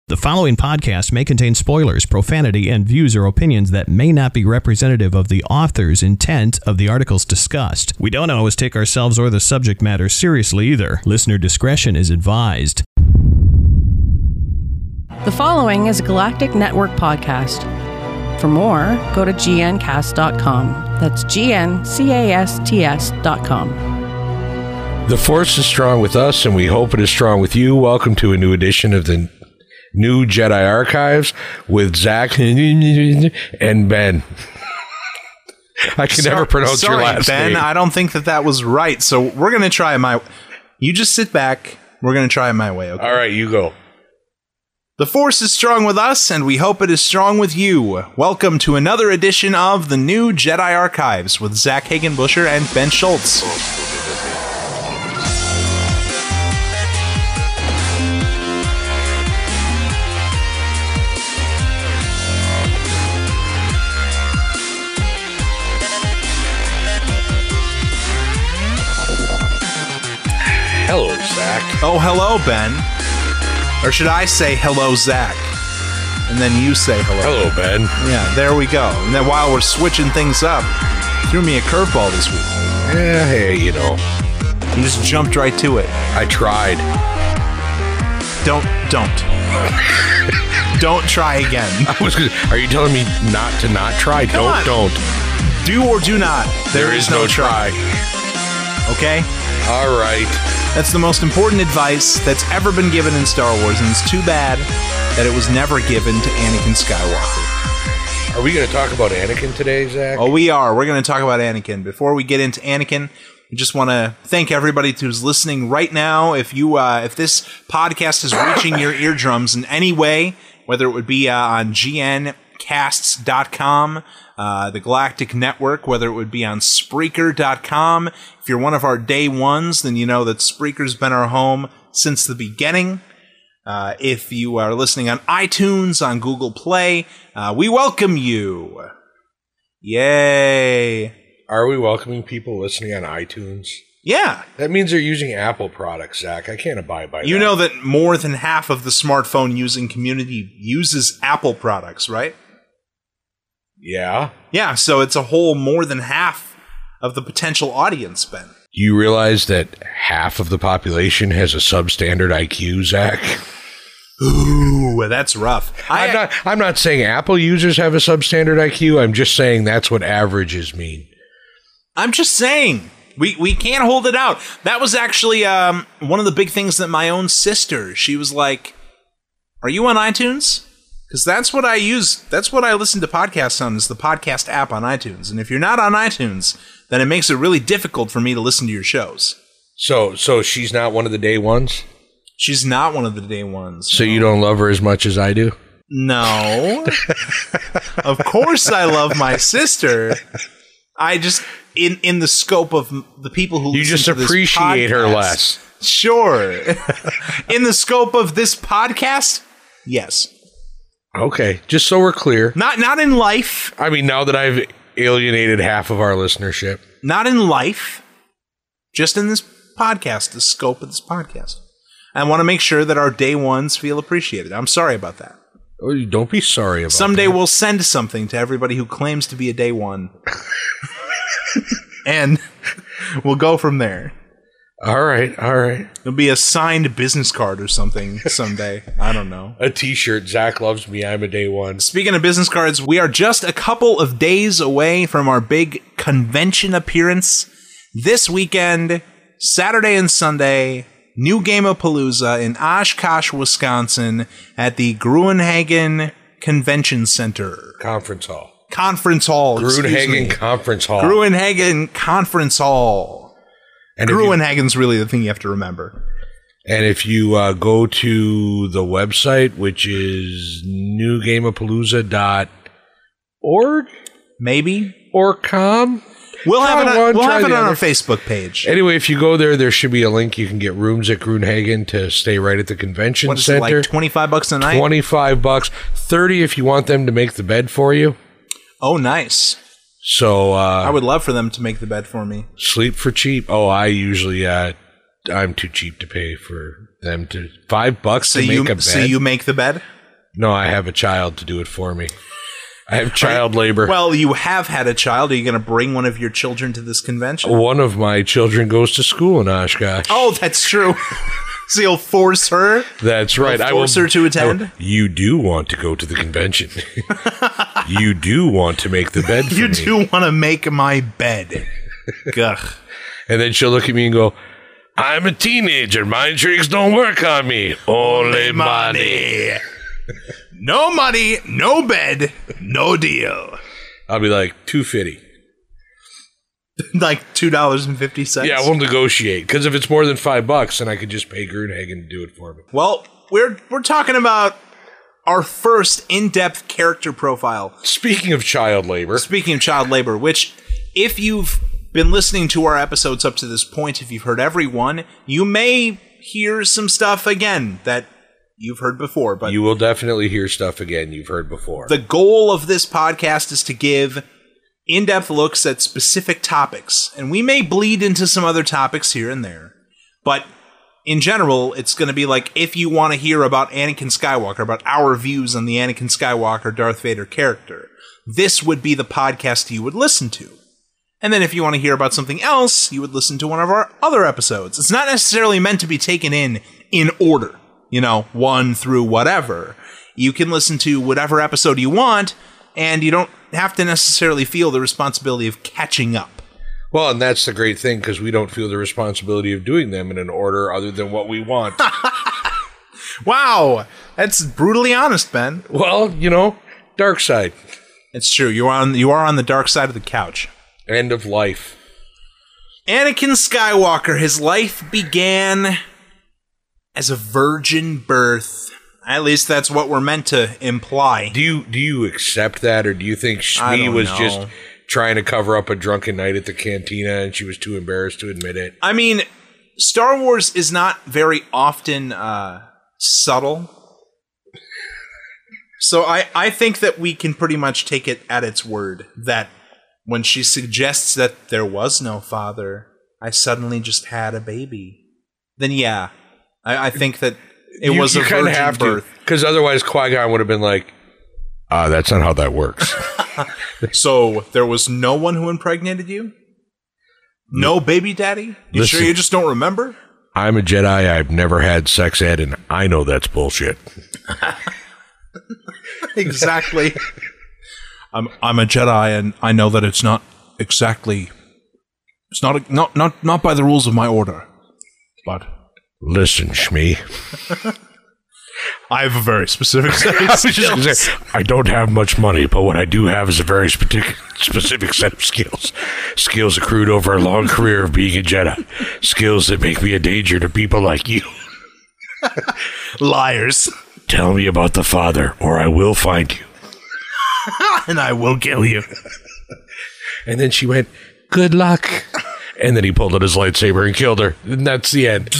The following podcast may contain spoilers, profanity, and views or opinions that may not be representative of the author's intent of the articles discussed. We don't always take ourselves or the subject matter seriously either. Listener discretion is advised. The following is a Galactic Network podcast. For more, go to gncast.com. That's gncast.com. The Force is strong with us, and we hope it is strong with you. Welcome to a new edition of the New Jedi Archives with Zach and Ben. I can never pronounce your last Ben, name. I don't think that was right. So we're going to try my... You just sit back. We're going to try it my way, okay? All right, you go. The Force is strong with us, and we hope it is strong with you. Welcome to another edition of the New Jedi Archives with Zach Hagenbusher and Ben Schultz. Hello, Zach. Oh, hello, Ben. Or should I say hello, Zach? And then you say hello. Hello, Ben. Yeah, there we go. And then while we're switching things up, threw me a curveball this week. Yeah, hey, you know. You just jumped right to it. I tried. Don't. Don't try again. Are you telling me not try? Come on. Don't. Do or do not. There is no try. Okay? All right. That's the most important advice that's ever been given in Star Wars, and it's too bad that it was never given to Anakin Skywalker. Are we going to talk about Anakin today, Zach? Oh, we are. We're going to talk about Anakin. Before we get into Anakin, we just want to thank everybody who's listening right now. If this podcast is reaching your eardrums in any way, whether it would be on gncasts.com, the Galactic Network, whether it would be on Spreaker.com. If you're one of our day ones, then you know that Spreaker's been our home since the beginning. If you are listening on iTunes, on Google Play, we welcome you. Yay. Are we welcoming people listening on iTunes? Yeah. That means they're using Apple products, Zach. I can't abide by that. You know that more than half of the smartphone using community uses Apple products, right? Yeah. Yeah, so it's a whole more than half of the potential audience, Ben. You realize that half of the population has a substandard IQ, Zach? Ooh, that's rough. I'm not saying Apple users have a substandard IQ. I'm just saying that's what averages mean. I'm just saying. We can't hold it out. That was actually one of the big things that my own sister, she was like, "Are you on iTunes?" Because that's what I use. That's what I listen to podcasts on, is the podcast app on iTunes. And if you're not on iTunes, then it makes it really difficult for me to listen to your shows. So she's not one of the day ones? She's not one of the day ones. So you don't love her as much as I do? No. Of course I love my sister. I just, in the scope of the people who you listen just to this appreciate her podcast, less. Sure. In the scope of this podcast, yes. Okay, just so we're clear. Not in life. I mean, now that I've alienated half of our listenership. Not in life. Just in this podcast, the scope of this podcast. I want to make sure that our day ones feel appreciated. I'm sorry about that. Oh, don't be sorry about Someday that. we'll send something to everybody who claims to be a day one. And we'll go from there. All right. It'll be a signed business card or something someday. I don't know. A t-shirt, Zach loves me, I'm a day one. Speaking of business cards, we are just a couple of days away from our big convention appearance. This weekend, Saturday and Sunday, New Gamepalooza in Oshkosh, Wisconsin at the Gruenhagen Convention Center. Conference hall. Gruenhagen Conference Hall. Gruenhagen Conference Hall. And Gruenhagen's really the thing you have to remember. And if you go to the website, which is newgamepalooza.org? Maybe? Or com? We'll have it on other. our Facebook page. Anyway, if you go there should be a link. You can get rooms at Gruenhagen to stay right at the convention What is center. it, like $25 a night? $25, $30 if you want them to make the bed for you. Oh, nice. So I would love for them to make the bed for me. Sleep for cheap. Oh, I usually I'm too cheap to pay for them to $5 to make a bed. So you make the bed? No, I have a child to do it for me. I have child labor. Well, you have had a child. Are you going to bring one of your children to this convention? One of my children goes to school in Oshkosh. Oh, that's true. So you'll force her? That's right. You'll force her to attend? You do want to go to the convention. You do want to make the bed for You me. do want to make my bed. Gugh. And then she'll look at me and go, I'm a teenager. Mind tricks don't work on me. Only money. No money, no bed, no deal. I'll be like, $2.50. Like $2.50. Yeah, we'll negotiate. Because if it's more than $5, then I could just pay Gruenhagen to do it for me. Well, we're talking about our first in-depth character profile. Speaking of child labor. Speaking of child labor, which, if you've been listening to our episodes up to this point, if you've heard every one, you may hear some stuff again that you've heard before. But You will definitely hear stuff again you've heard before. the goal of this podcast is to give in-depth looks at specific topics, and we may bleed into some other topics here and there, but in general, it's going to be like, if you want to hear about Anakin Skywalker, about our views on the Anakin Skywalker Darth Vader character, this would be the podcast you would listen to. And then if you want to hear about something else, you would listen to one of our other episodes. It's not necessarily meant to be taken in order, 1 through whatever. You can listen to whatever episode you want, and you don't have to necessarily feel the responsibility of catching up. Well, and that's the great thing, because we don't feel the responsibility of doing them in an order other than what we want. Wow, that's brutally honest, Ben. Well, dark side. It's true. You are on the dark side of the couch. End of life. Anakin Skywalker, his life began as a virgin birth. At least that's what we're meant to imply. Do you accept that, or do you think I Shmi don't was know. just trying to cover up a drunken night at the cantina and she was too embarrassed to admit it? I mean, Star Wars is not very often subtle. So I think that we can pretty much take it at its word that when she suggests that there was no father, I suddenly just had a baby. Then yeah, I think that it was a kinda virgin birth. because otherwise Qui-Gon would have been like, that's not how that works. So there was no one who impregnated you? No baby daddy? You Listen. sure you just don't remember? I'm a Jedi, I've never had sex ed, and I know that's bullshit. Exactly. I'm a Jedi, and I know that it's not exactly. It's not by the rules of my order, but Listen, Shmi. I have a very specific set of I was just skills. gonna say, I don't have much money, but what I do have is a very specific set of skills. Skills accrued over a long career of being a Jedi. Skills that make me a danger to people like you. Liars, Tell me about the Father, or I will find you. and I will kill you. And then she went, good luck. And then he pulled out his lightsaber and killed her. And that's the end.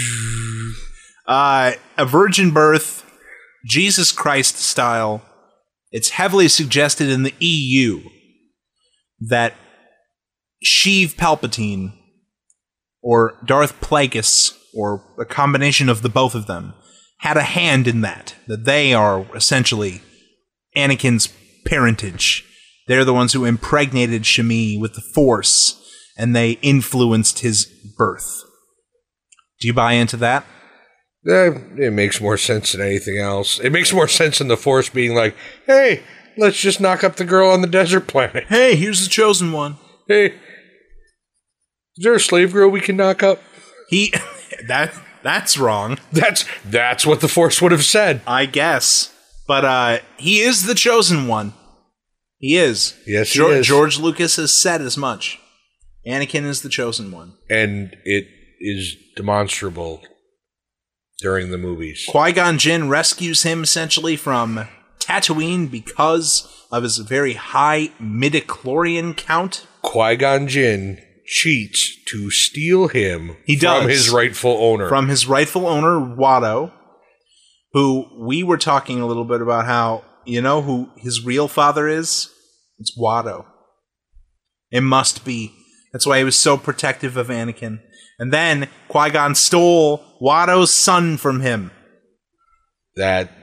A virgin birth, Jesus Christ style. It's heavily suggested in the EU that Sheev Palpatine, or Darth Plagueis, or a combination of the both of them, had a hand in that. That they are essentially Anakin's parentage. They're the ones who impregnated Shmi with the Force, and they influenced his birth. Do you buy into that? It makes more sense than anything else. It makes more sense than the Force being like, hey, let's just knock up the girl on the desert planet. Hey, here's the chosen one. Hey, is there a slave girl we can knock up? That's wrong, That's what the Force would have said. I guess. But he is the chosen one. He is. Yes, he is. George Lucas has said as much. Anakin is the chosen one. And it is demonstrable during the movies. Qui-Gon Jinn rescues him essentially from Tatooine because of his very high midichlorian count. Qui-Gon Jinn cheats to steal him He from does. his rightful owner. From his rightful owner, Watto, who we were talking a little bit about how, you know who his real father is? It's Watto. It must be. That's why he was so protective of Anakin. And then Qui-Gon stole Watto's son from him. That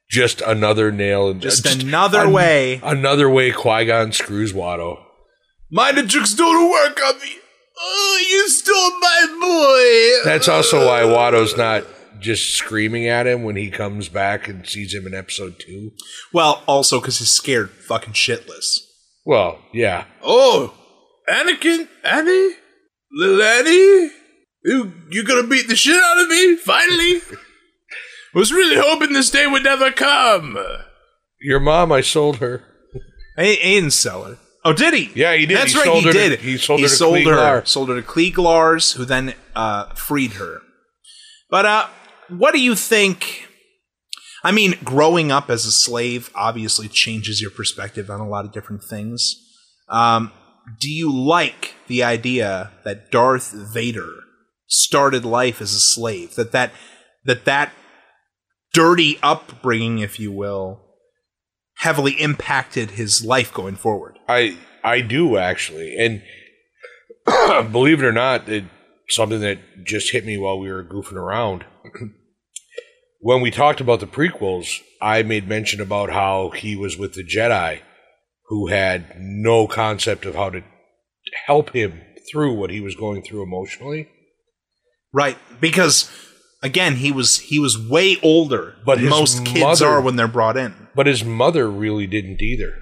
Just another nail. Another way. Another way Qui-Gon screws Watto. My tricks don't work on me. Oh, you stole my boy. That's also why Watto's not just screaming at him when he comes back and sees him in episode 2. Well, also because he's scared fucking shitless. Well, yeah. Oh, Anakin, Annie, little Annie, you gonna beat the shit out of me, finally? Was really hoping this day would never come. Your mom, I sold her. He didn't sell her. Oh, did he? Yeah, he did. That's he right, sold he her did. He sold her to Klieg-Lar. Sold her to Klieg-Lars, who then freed her. But what do you think? I mean, growing up as a slave obviously changes your perspective on a lot of different things. Do you like the idea that Darth Vader started life as a slave? That dirty upbringing, if you will, heavily impacted his life going forward? I do, actually. And believe it or not, it's something that just hit me while we were goofing around. When we talked about the prequels, I made mention about how he was with the Jedi who had no concept of how to help him through what he was going through emotionally. Right, because again, he was way older than most kids are when they're brought in. But his mother really didn't either.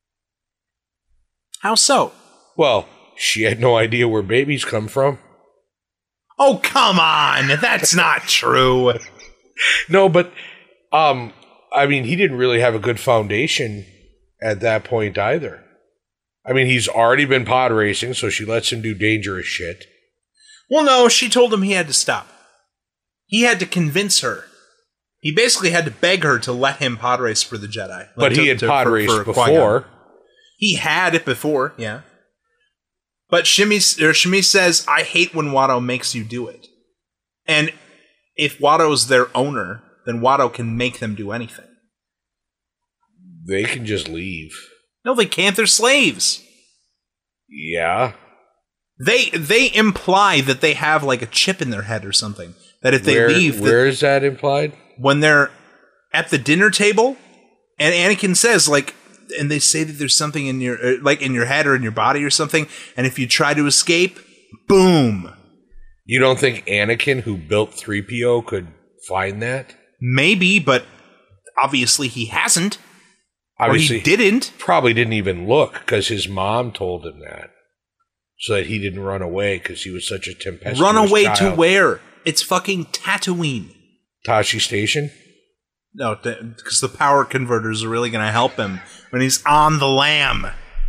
How so? Well, she had no idea where babies come from. Oh, come on. That's not true. No, but I mean, he didn't really have a good foundation at that point either. I mean, he's already been pod racing, so she lets him do dangerous shit. Well, no, she told him he had to stop. He had to convince her. He basically had to beg her to let him pod race for the Jedi. But he had pod raced before. He had it before, yeah. But Shmi says, I hate when Watto makes you do it. And if Watto's their owner, then Watto can make them do anything. They can just leave. No, they can't. They're slaves. Yeah. They imply that they have like a chip in their head or something. That if they leave... Where is that implied? When they're at the dinner table, and Anakin says, like... And they say that there's something in your... like in your head or in your body or something, and if you try to escape, boom. You don't think Anakin, who built 3PO, could find that? Maybe, but obviously he hasn't. Obviously, or he didn't. Probably didn't even look, because his mom told him that. So that he didn't run away, because he was such a tempestuous Run away child. to where? It's fucking Tatooine. Tashi Station? No, because the power converters are really going to help him when he's on the lamb.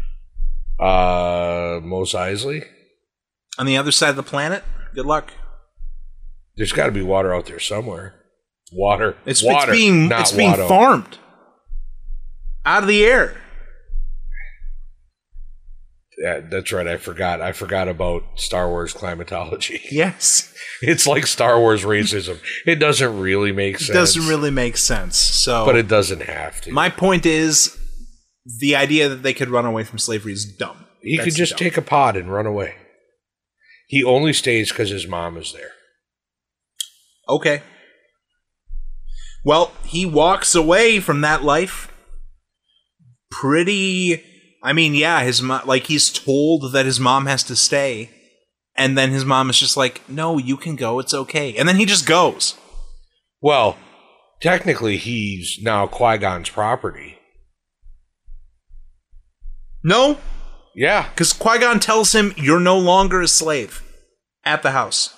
Mos Eisley? On the other side of the planet? Good luck. There's got to be water out there somewhere. Water. It's being farmed. Out of the air. Yeah, that's right. I forgot about Star Wars climatology. Yes. It's like Star Wars racism. It doesn't really make sense. It doesn't really make sense. So, but it doesn't have to. My point is, the idea that they could run away from slavery is dumb. He could just take a pod and run away. He only stays because his mom is there. Okay. Well, he walks away from that life pretty... I mean, yeah, his mom, like, he's told that his mom has to stay, and then his mom is just like, no, you can go, it's okay. And then he just goes. Well, technically, he's now Qui-Gon's property. No. Yeah. Because Qui-Gon tells him, you're no longer a slave at the house.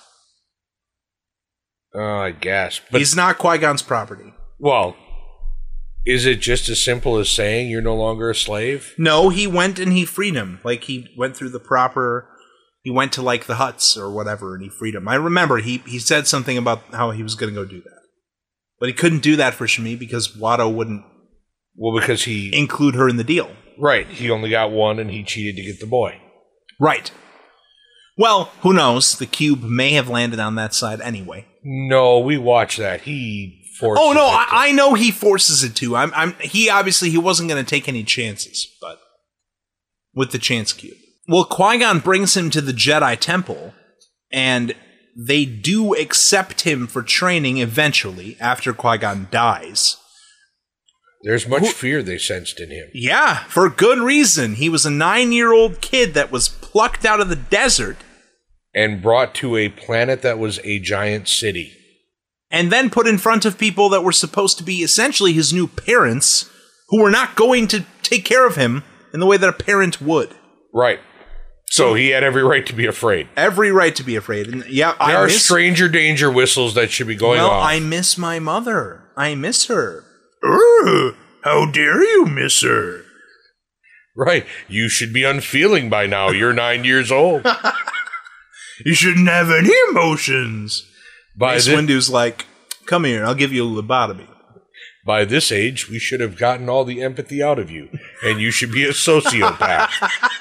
I guess. But he's not Qui-Gon's property. Well... Is it just as simple as saying you're no longer a slave? No, he went and he freed him. Like, he went through the proper... He went to, like, the huts or whatever, and he freed him. I remember he said something about how he was going to go do that. But he couldn't do that for Shmi because Watto wouldn't... Well, because he... include her in the deal. Right. He only got one, and he cheated to get the boy. Right. Well, who knows? The cube may have landed on that side anyway. No, we watched that. He... Oh no! I know he forces it to. He obviously wasn't going to take any chances, but with the chance cube. Well, Qui-Gon brings him to the Jedi Temple, and they do accept him for training eventually after Qui-Gon dies. There's much fear they sensed in him. Yeah, for good reason. He was a 9-year-old kid that was plucked out of the desert. And brought to a planet that was a giant city. And then put in front of people that were supposed to be essentially his new parents, who were not going to take care of him in the way that a parent would. Right. So he had every right to be afraid. Every right to be afraid. And yeah, there are stranger danger whistles that should be going off. Well, I miss my mother. I miss her. How dare you miss her? Right. You should be unfeeling by now. You're 9 years old. You shouldn't have any emotions. Mace Windu's like, come here, I'll give you a lobotomy. By this age, we should have gotten all the empathy out of you, and you should be a sociopath.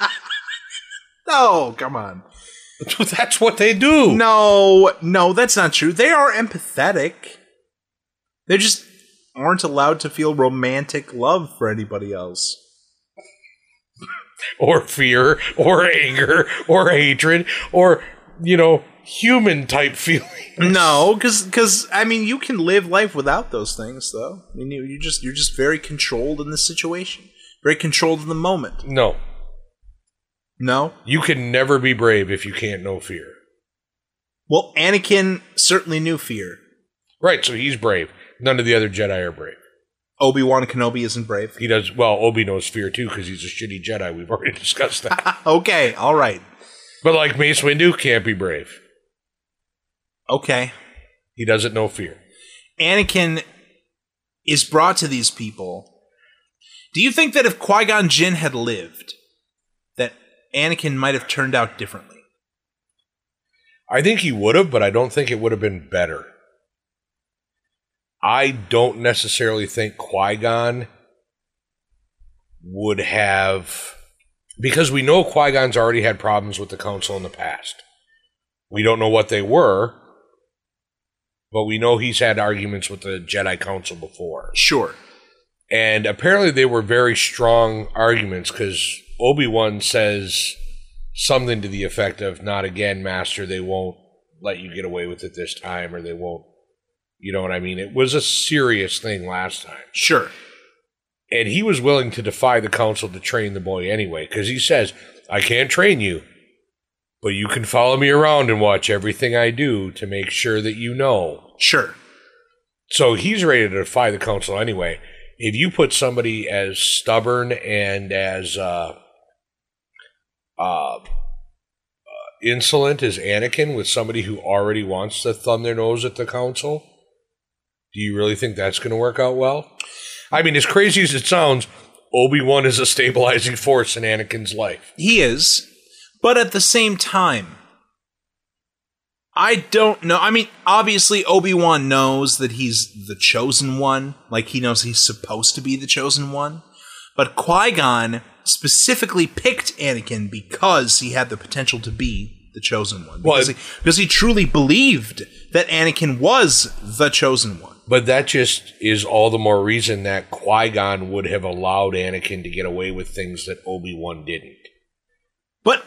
No, come on. That's what they do. No, that's not true. They are empathetic. They just aren't allowed to feel romantic love for anybody else. Or fear, or anger, or hatred, or, human-type feelings. No, because I mean, you can live life without those things, though. I mean, you're just very controlled in the situation. Very controlled in the moment. No. No? You can never be brave if you can't know fear. Well, Anakin certainly knew fear. Right, so he's brave. None of the other Jedi are brave. Obi-Wan Kenobi isn't brave? He does. Well, Obi knows fear, too, because he's a shitty Jedi. We've already discussed that. Okay, all right. But like Mace Windu, can't be brave. Okay. He doesn't know fear. Anakin is brought to these people. Do you think that if Qui-Gon Jinn had lived, that Anakin might have turned out differently? I think he would have, but I don't think it would have been better. I don't necessarily think Qui-Gon would have... Because we know Qui-Gon's already had problems with the Council in the past. We don't know what they were, but we know he's had arguments with the Jedi Council before. Sure. And apparently they were very strong arguments, because Obi-Wan says something to the effect of, not again, Master, they won't let you get away with it this time, or they won't, you know what I mean? It was a serious thing last time. Sure. And he was willing to defy the council to train the boy anyway, because he says, I can't train you, but you can follow me around and watch everything I do to make sure that you know. Sure. So he's ready to defy the council anyway. If you put somebody as stubborn and as insolent as Anakin with somebody who already wants to thumb their nose at the council, do you really think that's going to work out well? I mean, as crazy as it sounds, Obi-Wan is a stabilizing force in Anakin's life. He is. But at the same time, I don't know. I mean, obviously, Obi-Wan knows that he's the chosen one. Like, he knows he's supposed to be the chosen one. But Qui-Gon specifically picked Anakin because he had the potential to be the chosen one. Because he truly believed that Anakin was the chosen one. But that just is all the more reason that Qui-Gon would have allowed Anakin to get away with things that Obi-Wan didn't. But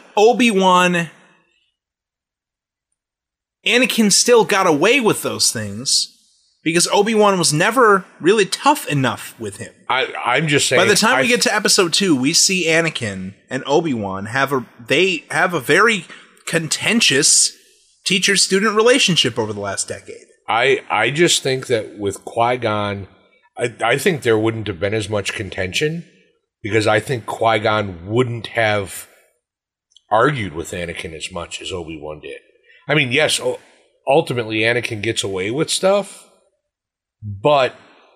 Anakin still got away with those things because Obi-Wan was never really tough enough with him. I'm just saying... By the time we get to Episode 2, we see Anakin and Obi-Wan have a very contentious teacher-student relationship over the last decade. I just think that with Qui-Gon, I think there wouldn't have been as much contention because I think Qui-Gon wouldn't have argued with Anakin as much as Obi-Wan did. I mean, yes, ultimately Anakin gets away with stuff, but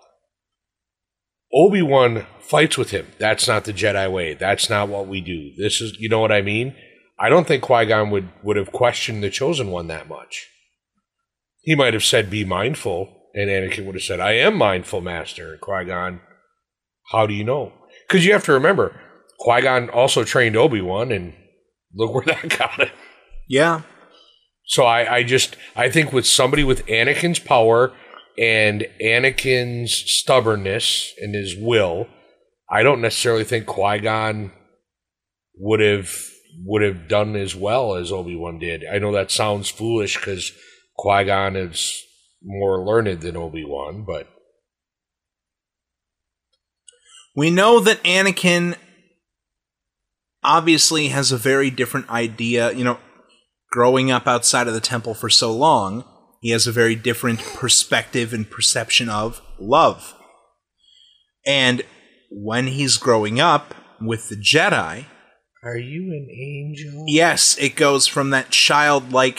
Obi-Wan fights with him. That's not the Jedi way. That's not what we do. This is, you know what I mean? I don't think Qui-Gon would have questioned the Chosen One that much. He might have said, be mindful, and Anakin would have said, I am mindful, Master. And Qui-Gon, how do you know? Because you have to remember, Qui-Gon also trained Obi-Wan, and look where that got him. Yeah. So I think with somebody with Anakin's power and Anakin's stubbornness and his will, I don't necessarily think Qui-Gon would have done as well as Obi-Wan did. I know that sounds foolish because Qui-Gon is more learned than Obi-Wan, but We know that Anakin obviously has a very different idea. Growing up outside of the temple for so long, he has a very different perspective and perception of love. And when he's growing up with the Jedi... Are you an angel? Yes, it goes from that childlike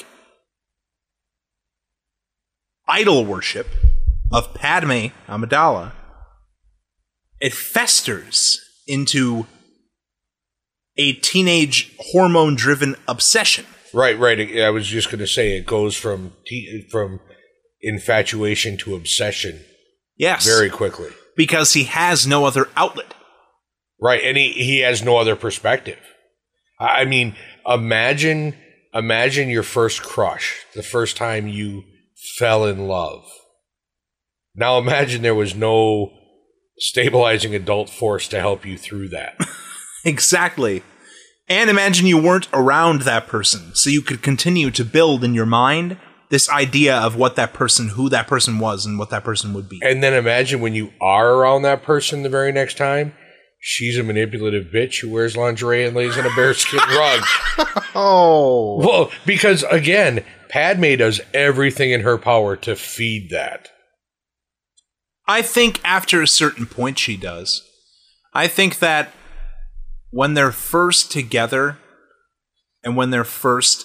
idol worship of Padme Amidala. It festers into a teenage hormone-driven obsession. Right. I was just going to say it goes from infatuation to obsession. Yes. Very quickly. Because he has no other outlet. Right, and he has no other perspective. I mean, imagine your first crush, the first time you fell in love. Now imagine there was no stabilizing adult force to help you through that. Exactly. And imagine you weren't around that person, so you could continue to build in your mind this idea of who that person was and what that person would be. And then imagine when you are around that person the very next time, she's a manipulative bitch who wears lingerie and lays on a bearskin rug. Oh. Well, because again, Padme does everything in her power to feed that. I think after a certain point she does. I think that when they're first together and when they're first,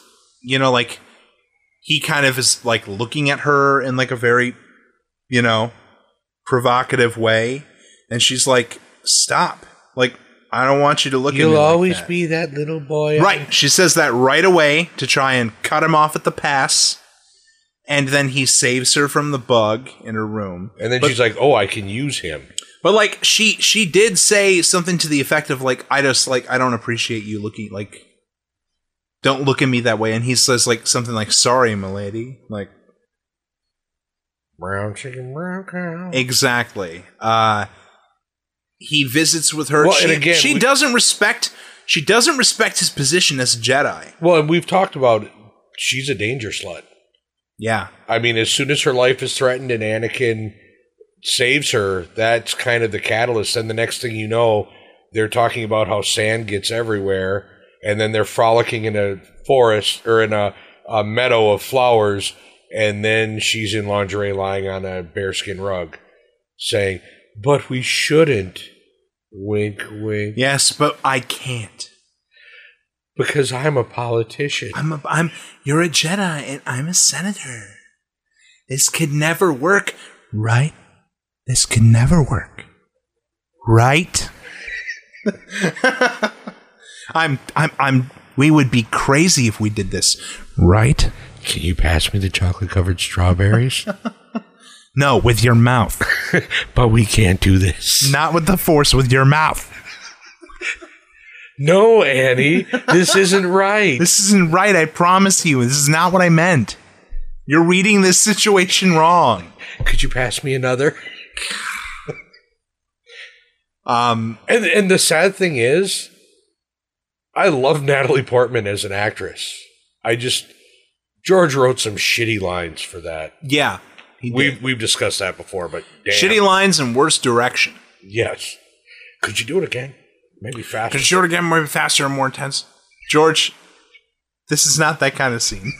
he kind of is like looking at her in like a very, provocative way. And she's like, stop. Like, I don't want you to look at me You'll like always that. be that little boy. Right. She says that right away to try and cut him off at the pass. And then he saves her from the bug in her room. And then she's like, oh, I can use him. But like she did say something to the effect of like, I don't appreciate you looking like, don't look at me that way. And he says like something like, sorry, milady. Like, brown chicken, brown cow. Exactly. He visits with her. Well, and again, she doesn't respect his position as a Jedi. Well, and we've talked about she's a danger slut. Yeah. I mean, as soon as her life is threatened and Anakin saves her, that's kind of the catalyst. And the next thing you know, they're talking about how sand gets everywhere, and then they're frolicking in a forest or in a meadow of flowers, and then she's in lingerie lying on a bearskin rug saying, but we shouldn't. Wink, wink. Yes, but I can't. Because I'm a politician. You're a Jedi and I'm a senator. This could never work, right? This could never work, right? We would be crazy if we did this, right? Can you pass me the chocolate-covered strawberries? No, with your mouth. But we can't do this. Not with the Force, with your mouth. No, Annie, this isn't right. This isn't right, I promise you. This is not what I meant. You're reading this situation wrong. Could you pass me another? And the sad thing is, I love Natalie Portman as an actress. George wrote some shitty lines for that. Yeah. We've discussed that before, but damn. Shitty lines and worse direction. Yes. Could you do it again? Maybe faster. Could you do it again, maybe faster and more intense? George, this is not that kind of scene.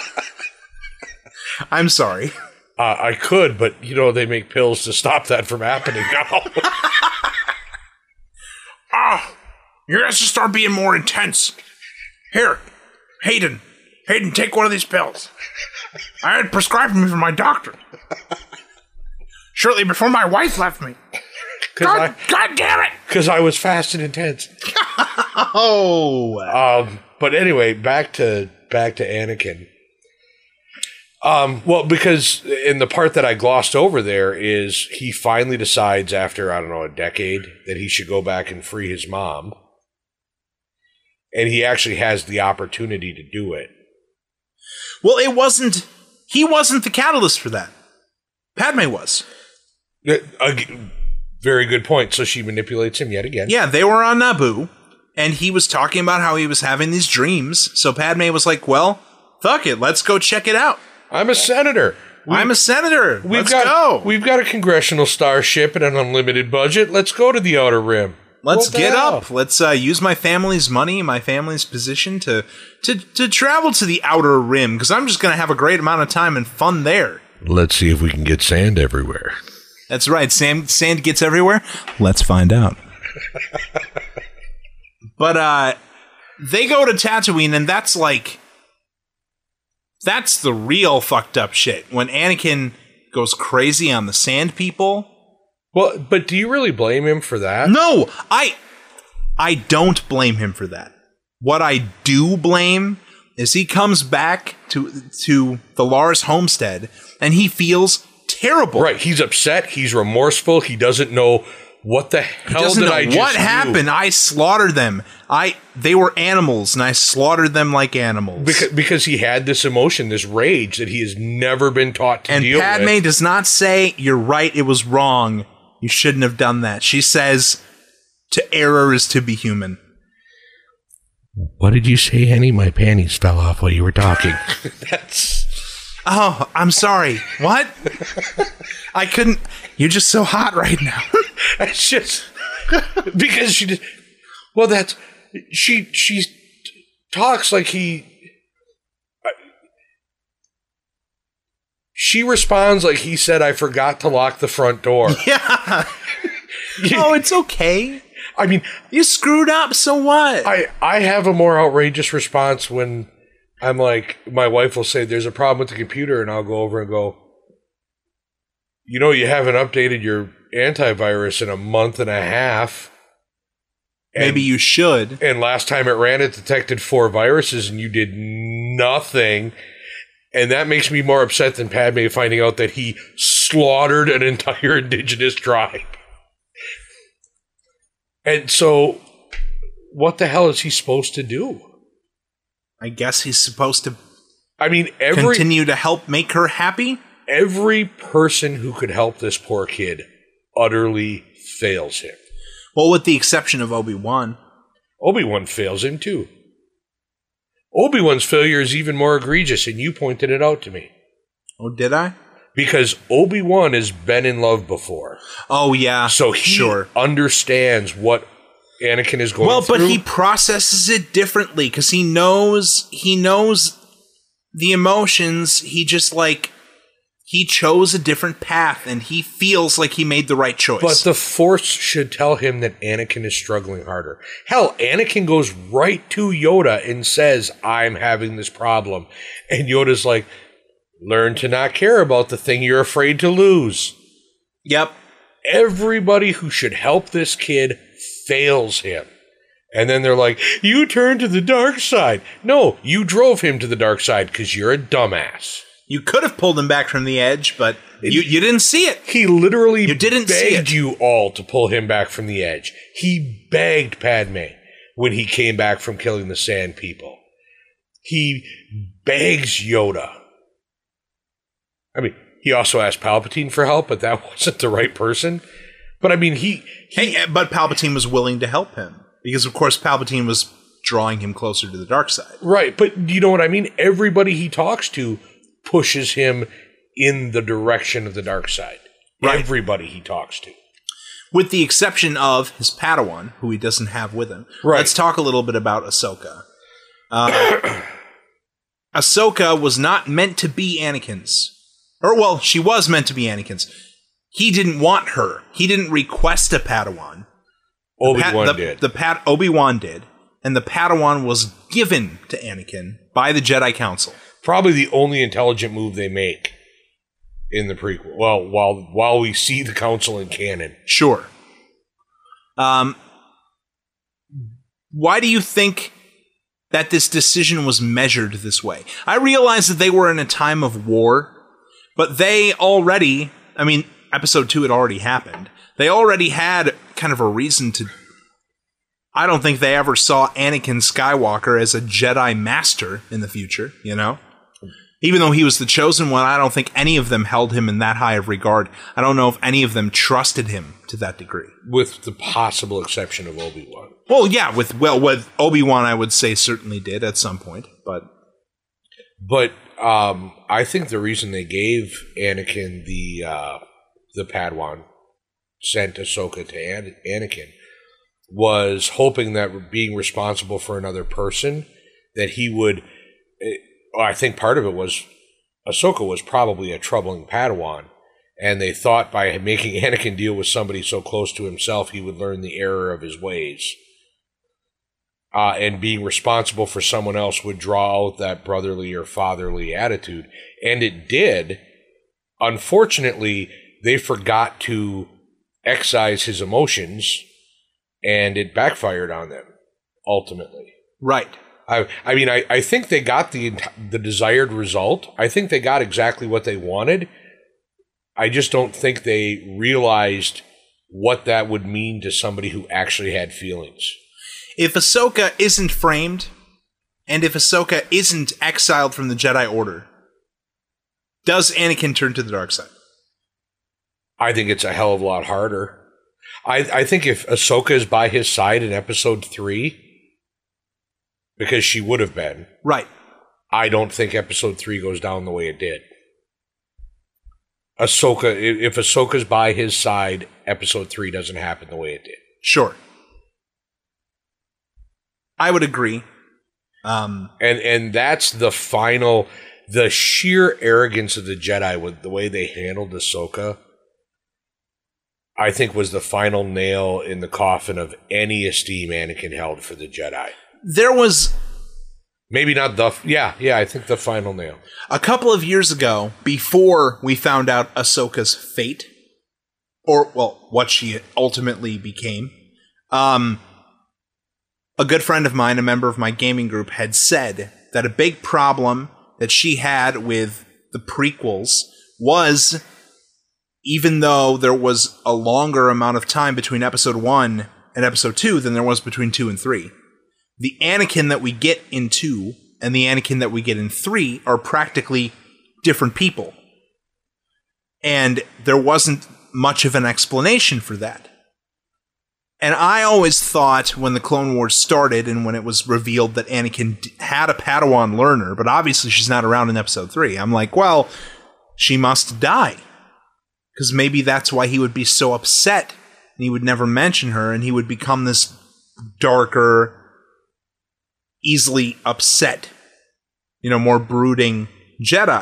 I'm sorry. I could, but they make pills to stop that from happening now. You guys should start being more intense. Here, Hayden, take one of these pills. I had prescribed me from my doctor. Shortly before my wife left me. God damn it! Because I was fast and intense. But anyway, back to Anakin. Well, because in the part that I glossed over there is he finally decides after, I don't know, a decade that he should go back and free his mom. And he actually has the opportunity to do it. Well, he wasn't the catalyst for that. Padme was. Very good point. So she manipulates him yet again. Yeah, they were on Naboo, and he was talking about how he was having these dreams. So Padme was like, well, fuck it, let's go check it out. I'm a senator. I'm a senator. Let's go. go. We've got a congressional starship and an unlimited budget. Let's go to the Outer Rim. Let's get up. Let's use my family's money, my family's position to travel to the Outer Rim, because I'm just going to have a great amount of time and fun there. Let's see if we can get sand everywhere. That's right. Sand gets everywhere. Let's find out. But they go to Tatooine, and that's the real fucked up shit. When Anakin goes crazy on the sand people. Well, but do you really blame him for that? No, I don't blame him for that. What I do blame is he comes back to the Lars homestead and he feels terrible. Right, he's upset, he's remorseful, he doesn't know what the hell did I just do? What happened? I slaughtered them. They were animals and I slaughtered them like animals. Because he had this emotion, this rage that he has never been taught to deal with. And Padme does not say, "You're right, it was wrong. You shouldn't have done that." She says, "To error is to be human." What did you say, Henny? My panties fell off while you were talking. Oh, I'm sorry. What? I couldn't. You're just so hot right now. It's just because she did. Well, she talks like she responds like he said, "I forgot to lock the front door." Yeah. Oh, it's okay. I mean, you screwed up, so what? I have a more outrageous response when I'm like, my wife will say, "There's a problem with the computer," and I'll go over and go, "You haven't updated your antivirus in a month and a half. Maybe you should." And last time it ran, it detected 4 viruses, and you did nothing. And that makes me more upset than Padme finding out that he slaughtered an entire indigenous tribe. And so, what the hell is he supposed to do? I guess he's supposed to continue to help make her happy? Every person who could help this poor kid utterly fails him. Well, with the exception of Obi-Wan. Obi-Wan fails him, too. Obi-Wan's failure is even more egregious, and you pointed it out to me. Oh, did I? Because Obi-Wan has been in love before. Oh, yeah. So he understands what Anakin is going through. Well, but he processes it differently because he knows the emotions. He just he chose a different path and he feels like he made the right choice. But the Force should tell him that Anakin is struggling harder. Hell, Anakin goes right to Yoda and says, "I'm having this problem." And Yoda's like, "Learn to not care about the thing you're afraid to lose." Yep. Everybody who should help this kid fails him. And then they're like, "You turned to the dark side." No, you drove him to the dark side because you're a dumbass. You could have pulled him back from the edge, but you didn't see it. He literally begged you all to pull him back from the edge. He begged Padme when he came back from killing the Sand People. He begs Yoda. I mean, he also asked Palpatine for help, but that wasn't the right person. But I mean, but Palpatine was willing to help him because, of course, Palpatine was drawing him closer to the dark side. Right, but you know what I mean? Everybody he talks to pushes him in the direction of the dark side. Right. Everybody he talks to. With the exception of his Padawan, who he doesn't have with him. Right. Let's talk a little bit about Ahsoka. Ahsoka was not meant to be Anakin's. She was meant to be Anakin's. He didn't want her. He didn't request a Padawan. Obi-Wan did. Obi-Wan did. And the Padawan was given to Anakin by the Jedi Council. Probably the only intelligent move they make in the prequel. Well, while we see the Council in canon. Sure. Why do you think that this decision was measured this way? I realize that they were in a time of war, but they already, Episode 2 had already happened. They already had kind of a reason to... I don't think they ever saw Anakin Skywalker as a Jedi Master in the future, Even though he was the chosen one, I don't think any of them held him in that high of regard. I don't know if any of them trusted him to that degree. With the possible exception of Obi-Wan. Well, yeah, with Obi-Wan, I would say certainly did at some point, but I think the reason they gave Anakin the Padawan, sent Ahsoka to Anakin, was hoping that being responsible for another person, that he would. I think part of it was Ahsoka was probably a troubling Padawan, and they thought by making Anakin deal with somebody so close to himself, he would learn the error of his ways. And being responsible for someone else would draw out that brotherly or fatherly attitude. And it did. Unfortunately, they forgot to excise his emotions, and it backfired on them, ultimately. Right. I mean, I think they got the desired result. I think they got exactly what they wanted. I just don't think they realized what that would mean to somebody who actually had feelings. If Ahsoka isn't framed, and if Ahsoka isn't exiled from the Jedi Order, does Anakin turn to the dark side? I think it's a hell of a lot harder. I think if Ahsoka is by his side in Episode 3, because she would have been. Right. I don't think Episode 3 goes down the way it did. Ahsoka, if Ahsoka's by his side, Episode 3 doesn't happen the way it did. Sure. I would agree. And that's the final, the sheer arrogance of the Jedi with the way they handled Ahsoka, I think was the final nail in the coffin of any esteem Anakin held for the Jedi. There was... Maybe not the... Yeah, I think the final nail. A couple of years ago, before we found out Ahsoka's fate, or, well, what she ultimately became, a good friend of mine, a member of my gaming group, had said that a big problem that she had with the prequels was, even though there was a longer amount of time between Episode 1 and Episode 2 than there was between 2 and 3, the Anakin that we get in 2 and the Anakin that we get in 3 are practically different people. And there wasn't much of an explanation for that. And I always thought when the Clone Wars started and when it was revealed that Anakin had a Padawan learner, but obviously she's not around in Episode 3, I'm like, well, she must die. Because maybe that's why he would be so upset and he would never mention her and he would become this darker, easily upset, more brooding Jedi.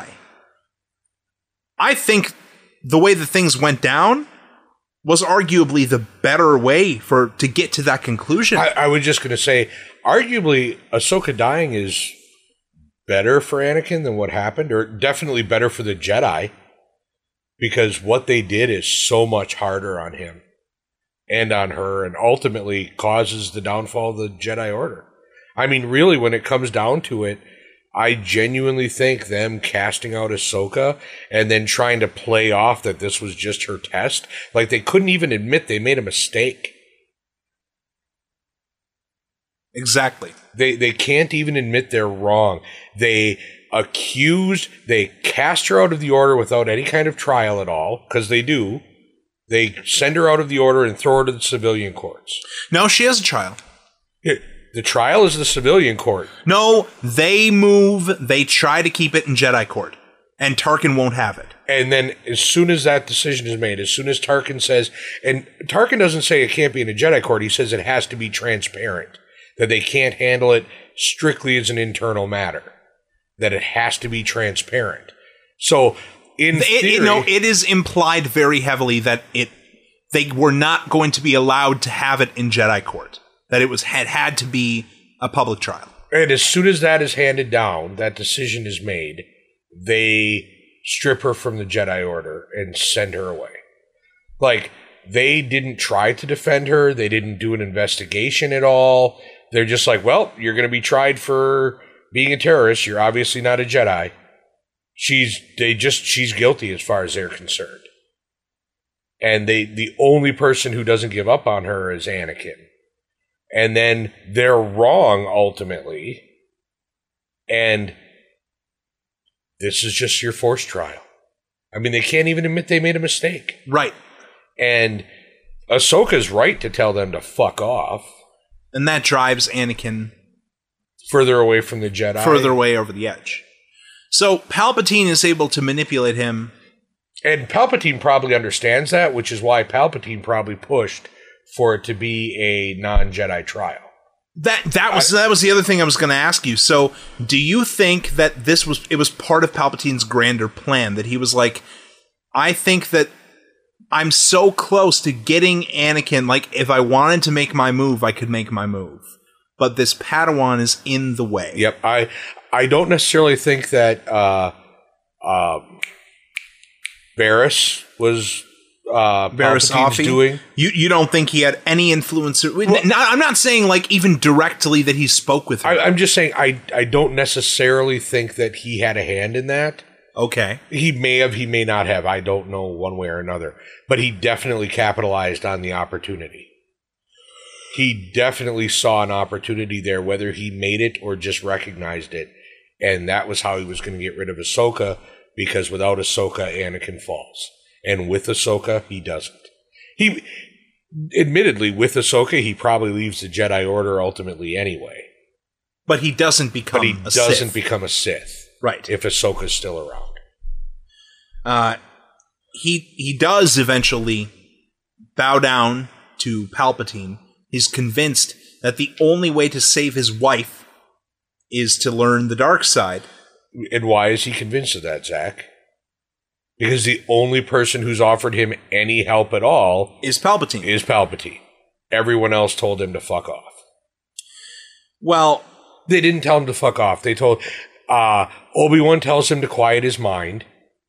I think the way that things went down was arguably the better way to get to that conclusion. I was just going to say, arguably, Ahsoka dying is better for Anakin than what happened, or definitely better for the Jedi, because what they did is so much harder on him and on her, and ultimately causes the downfall of the Jedi Order. I mean, really, when it comes down to it, I genuinely think them casting out Ahsoka and then trying to play off that this was just her test, like they couldn't even admit they made a mistake. Exactly. They can't even admit they're wrong. They cast her out of the Order without any kind of trial at all, because they do. They send her out of the Order and throw her to the civilian courts. No, she has a trial. The trial is the civilian court. No, they try to keep it in Jedi court, and Tarkin won't have it. And then as soon as that decision is made, as soon as Tarkin says, and Tarkin doesn't say it can't be in a Jedi court, he says it has to be transparent, that they can't handle it strictly as an internal matter, that it has to be transparent. So in theory, it is implied very heavily that they were not going to be allowed to have it in Jedi court. That it had to be a public trial. And as soon as that is handed down, that decision is made, they strip her from the Jedi Order and send her away. Like, they didn't try to defend her. They didn't do an investigation at all. They're just like, well, you're going to be tried for being a terrorist. You're obviously not a Jedi. She's guilty as far as they're concerned. And the only person who doesn't give up on her is Anakin. And then they're wrong, ultimately. And this is just your forced trial. I mean, they can't even admit they made a mistake. Right. And Ahsoka's right to tell them to fuck off. And that drives Anakin further away from the Jedi. Further away over the edge. So Palpatine is able to manipulate him. And Palpatine probably understands that, which is why Palpatine probably pushed for it to be a non-Jedi trial. That was the other thing I was going to ask you. So, do you think that it was part of Palpatine's grander plan, that he was like, I think that I'm so close to getting Anakin, like if I wanted to make my move, I could make my move. But this Padawan is in the way. Yep. I don't necessarily think that Barriss was Barriss Palpatine's doing. You don't think he had any influence? I'm not saying like even directly that he spoke with her. I'm just saying I don't necessarily think that he had a hand in that. Okay. He may have, he may not have. I don't know one way or another. But he definitely capitalized on the opportunity. He definitely saw an opportunity there, whether he made it or just recognized it. And that was how he was going to get rid of Ahsoka, because without Ahsoka, Anakin falls. And with Ahsoka, he doesn't. He, admittedly, with Ahsoka, he probably leaves the Jedi Order ultimately anyway. But he doesn't become a Sith. Become a Sith. Right. If Ahsoka's still around. He does eventually bow down to Palpatine. He's convinced that the only way to save his wife is to learn the dark side. And why is he convinced of that, Zach? Because the only person who's offered him any help at all is Palpatine. Everyone else told him to fuck off. Well, they didn't tell him to fuck off. They told Obi-Wan tells him to quiet his mind.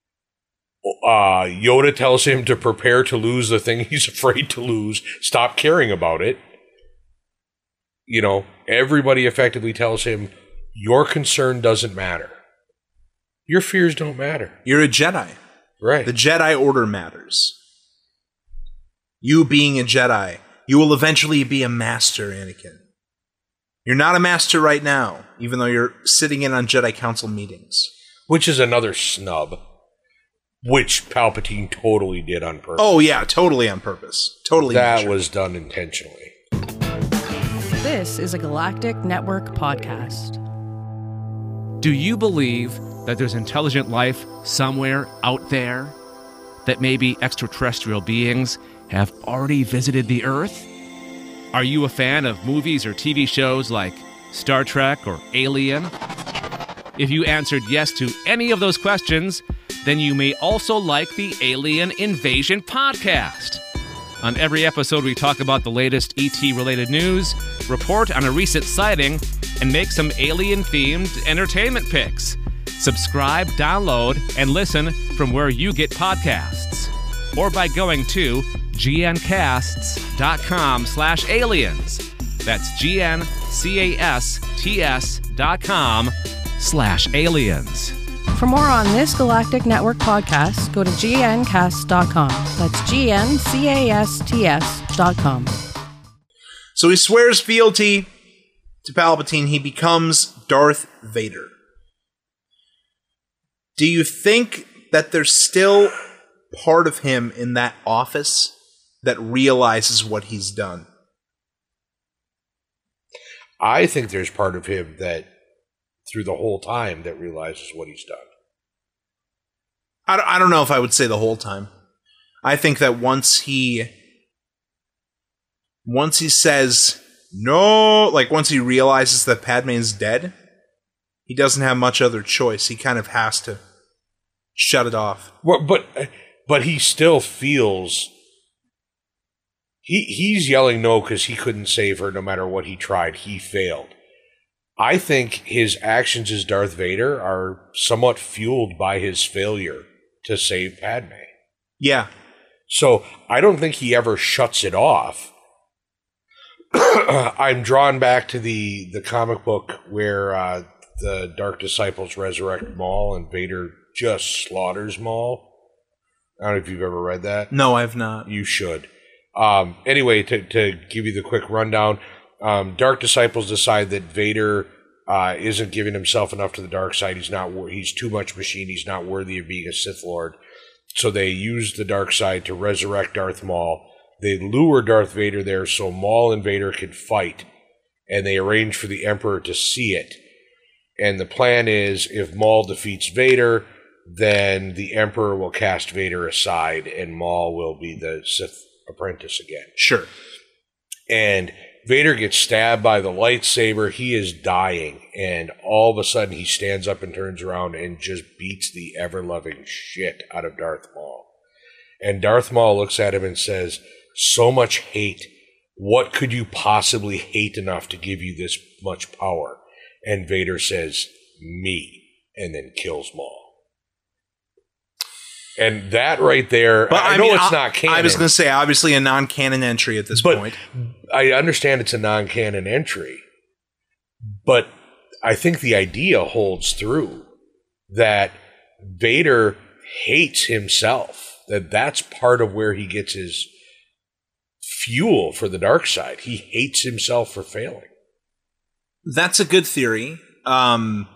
Yoda tells him to prepare to lose the thing he's afraid to lose. Stop caring about it. You know, everybody effectively tells him, your concern doesn't matter. Your fears don't matter. You're a Jedi. Right. The Jedi Order matters. You being a Jedi, you will eventually be a master, Anakin. You're not a master right now, even though you're sitting in on Jedi Council meetings. Which is another snub. Which Palpatine totally did on purpose. Oh, yeah, totally on purpose. Totally. That was done intentionally. This is a Galactic Network podcast. Do you believe that there's intelligent life somewhere out there? That maybe extraterrestrial beings have already visited the Earth? Are you a fan of movies or TV shows like Star Trek or Alien? If you answered yes to any of those questions, then you may also like the Alien Invasion podcast. On every episode, we talk about the latest ET-related news, report on a recent sighting, and make some alien-themed entertainment picks. Subscribe, download, and listen from where you get podcasts. Or by going to gncasts.com/aliens. That's GNCASTS.com/aliens. For more on this Galactic Network podcast, go to gncast.com. That's GNCASTS.com. So he swears fealty to Palpatine. He becomes Darth Vader. Do you think that there's still part of him in that office that realizes what he's done? I think there's part of him that, through the whole time, that realizes what he's done. I don't know if I would say the whole time. I think that once he says no, like once he realizes that Padme is dead, he doesn't have much other choice. He kind of has to shut it off. Well, but he still feels he's yelling no because he couldn't save her no matter what he tried. He failed. I think his actions as Darth Vader are somewhat fueled by his failure to save Padme. Yeah. So I don't think he ever shuts it off. I'm drawn back to the comic book where the Dark Disciples resurrect Maul and Vader just slaughters Maul. I don't know if you've ever read that. No, I have not. You should. Anyway, to give you the quick rundown, Dark Disciples decide that Vader isn't giving himself enough to the dark side. He's too much machine. He's not worthy of being a Sith Lord. So they use the dark side to resurrect Darth Maul. They lure Darth Vader there so Maul and Vader can fight, and they arrange for the Emperor to see it. And the plan is if Maul defeats Vader, then the Emperor will cast Vader aside and Maul will be the Sith apprentice again. Sure. And Vader gets stabbed by the lightsaber. He is dying. And all of a sudden he stands up and turns around and just beats the ever-loving shit out of Darth Maul. And Darth Maul looks at him and says, so much hate. What could you possibly hate enough to give you this much power? And Vader says, me, and then kills Maul. And that right there, But I know it's not canon. I was going to say, obviously a non-canon entry at this point. I understand it's a non-canon entry, but I think the idea holds through that Vader hates himself, that's part of where he gets his fuel for the dark side. He hates himself for failing. That's a good theory. And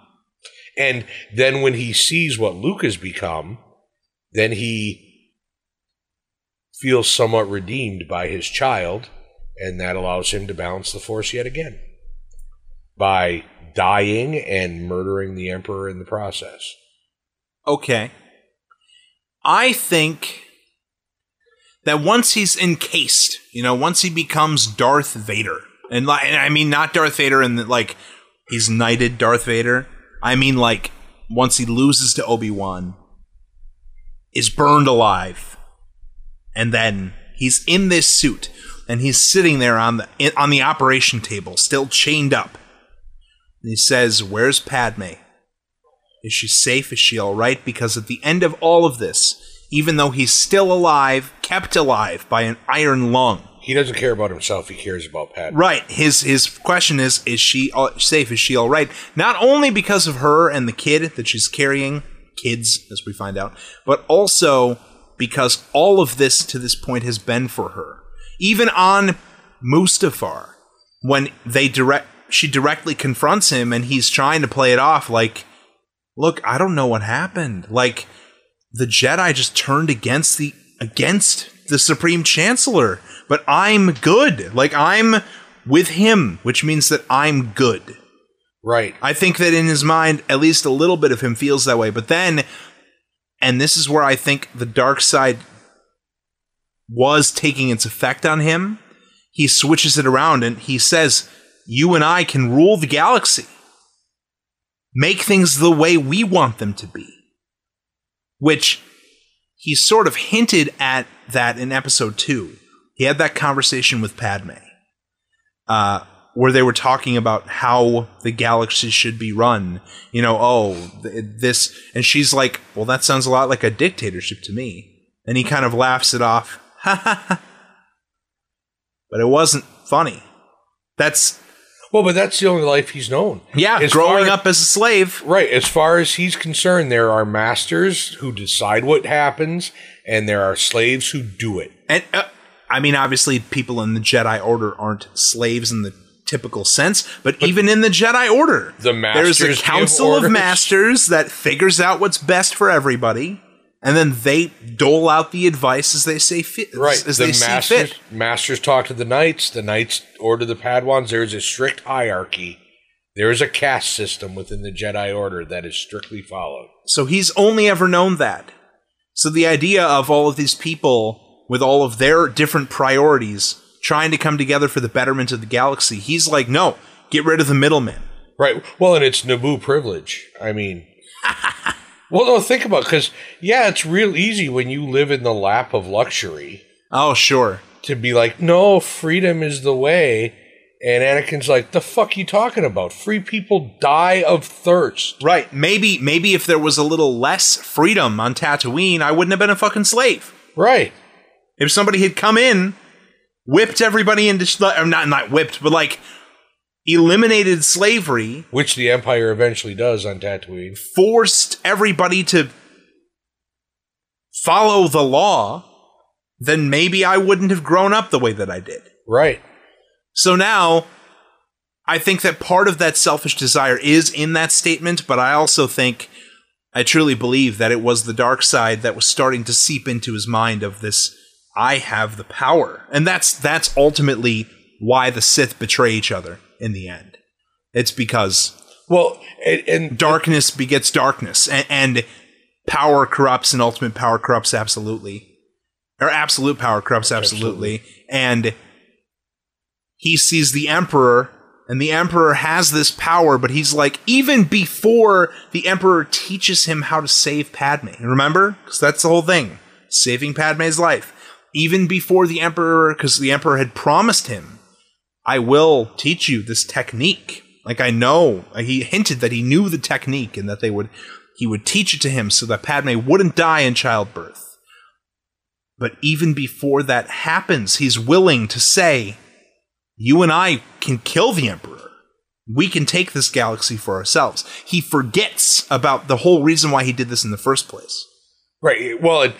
then when he sees what Luke has become, then he feels somewhat redeemed by his child, and that allows him to balance the Force yet again by dying and murdering the Emperor in the process. Okay. I think that once he's encased, once he becomes Darth Vader, and I mean not Darth Vader and like he's knighted Darth Vader, I mean like once he loses to Obi-Wan, is burned alive, and then he's in this suit, and he's sitting there on the operation table, still chained up. And he says, "Where's Padme? Is she safe? Is she all right?" Because at the end of all of this, even though he's still alive, kept alive by an iron lung, he doesn't care about himself. He cares about Padme. Right. His question is she safe? Is she all right? Not only because of her and the kid that she's carrying, kids, as we find out, but also because all of this to this point has been for her. Even on Mustafar, when she directly confronts him and he's trying to play it off like, look, I don't know what happened. Like, the Jedi just turned against the Supreme Chancellor, but I'm good. Like, I'm with him, which means that I'm good. Right. I think that in his mind, at least a little bit of him feels that way. But then, and this is where I think the dark side was taking its effect on him, he switches it around and he says, you and I can rule the galaxy. Make things the way we want them to be. Which he sort of hinted at that in episode 2. He had that conversation with Padme. Where they were talking about how the galaxy should be run. This... And she's like, well, that sounds a lot like a dictatorship to me. And he kind of laughs it off. Ha ha ha. But it wasn't funny. But that's the only life he's known. Yeah, growing up as a slave. Right. As far as he's concerned, there are masters who decide what happens, and there are slaves who do it. And, obviously, people in the Jedi Order aren't slaves in the typical sense, but even in the Jedi Order, there's a council of masters that figures out what's best for everybody, and then they dole out the advice as they see fit. Right. As they see fit. Masters talk to the knights order the Padawans. There's a strict hierarchy. There is a caste system within the Jedi Order that is strictly followed. So he's only ever known that. So the idea of all of these people with all of their different priorities trying to come together for the betterment of the galaxy, he's like, no, get rid of the middlemen. Right. Well, and it's Naboo privilege. I mean, well, no, think about it, because, yeah, it's real easy when you live in the lap of luxury. Oh, sure. To be like, no, freedom is the way. And Anakin's like, the fuck you talking about? Free people die of thirst. Right. Maybe if there was a little less freedom on Tatooine, I wouldn't have been a fucking slave. Right. If somebody had come in, whipped everybody into... not whipped, but like eliminated slavery. Which the Empire eventually does on Tatooine. Forced everybody to follow the law, then maybe I wouldn't have grown up the way that I did. Right. So now, I think that part of that selfish desire is in that statement, but I also think, I truly believe that it was the dark side that was starting to seep into his mind of this, I have the power. And that's ultimately why the Sith betray each other in the end. It's because Well, and darkness begets darkness, and power corrupts, and ultimate power corrupts absolutely. Or absolute power corrupts absolutely. And he sees the Emperor, and the Emperor has this power, but he's like, even before the Emperor teaches him how to save Padme. Remember? Because that's the whole thing. Saving Padme's life. Even before the Emperor, because the Emperor had promised him, I will teach you this technique. Like, I know. He hinted that he knew the technique, and that he would teach it to him so that Padme wouldn't die in childbirth. But even before that happens, he's willing to say, you and I can kill the Emperor. We can take this galaxy for ourselves. He forgets about the whole reason why he did this in the first place. Right. Well,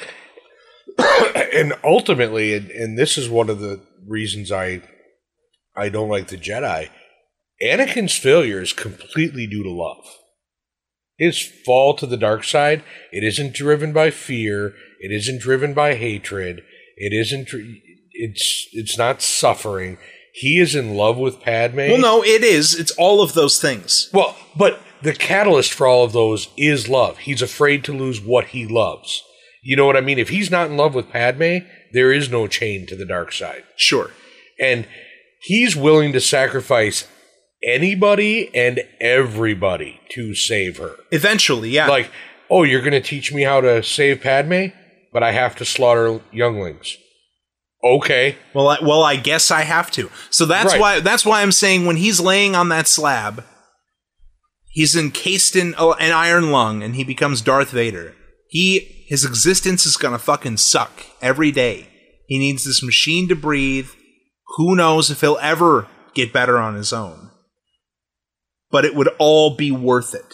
and ultimately, and this is one of the reasons I don't like the Jedi, Anakin's failure is completely due to love. His fall to the dark side, it isn't driven by fear. It isn't driven by hatred. It isn't. It's not suffering. He is in love with Padme. Well, no, it is. It's all of those things. Well, but the catalyst for all of those is love. He's afraid to lose what he loves. You know what I mean? If he's not in love with Padme, there is no chain to the dark side. Sure. And he's willing to sacrifice anybody and everybody to save her. Eventually, yeah. Like, oh, you're going to teach me how to save Padme, but I have to slaughter younglings. Okay. Well, I guess I have to. So that's Right. why I'm saying when he's laying on that slab, he's encased in an iron lung, and he becomes Darth Vader. His existence is gonna fucking suck every day. He needs this machine to breathe. Who knows if he'll ever get better on his own? But it would all be worth it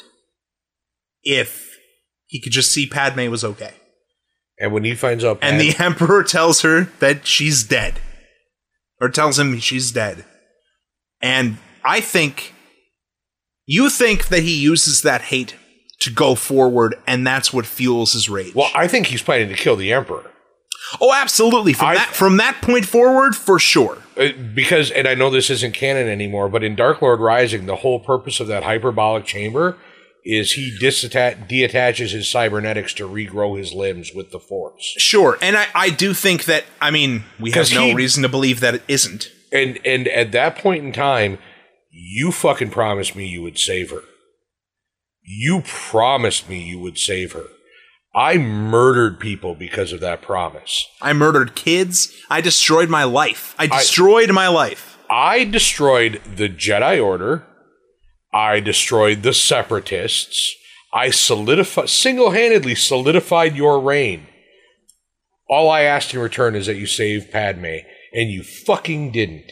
if he could just see Padme was okay. And when he finds out And the Emperor tells her that she's dead. Or tells him she's dead. And I think... You think that he uses that hate to go forward, and that's what fuels his rage. Well, I think he's planning to kill the Emperor. Oh, absolutely. From that point forward, for sure. Because, and I know this isn't canon anymore, but in Dark Lord Rising, the whole purpose of that hyperbolic chamber is he deattaches his cybernetics to regrow his limbs with the Force. Sure, and I do think that, I mean, we have no reason to believe that it isn't. And at that point in time, you fucking promised me you would save her. You promised me you would save her. I murdered people because of that promise. I murdered kids. I destroyed my life. I destroyed my life. I destroyed the Jedi Order. I destroyed the Separatists. I single-handedly solidified your reign. All I asked in return is that you save Padme, and you fucking didn't.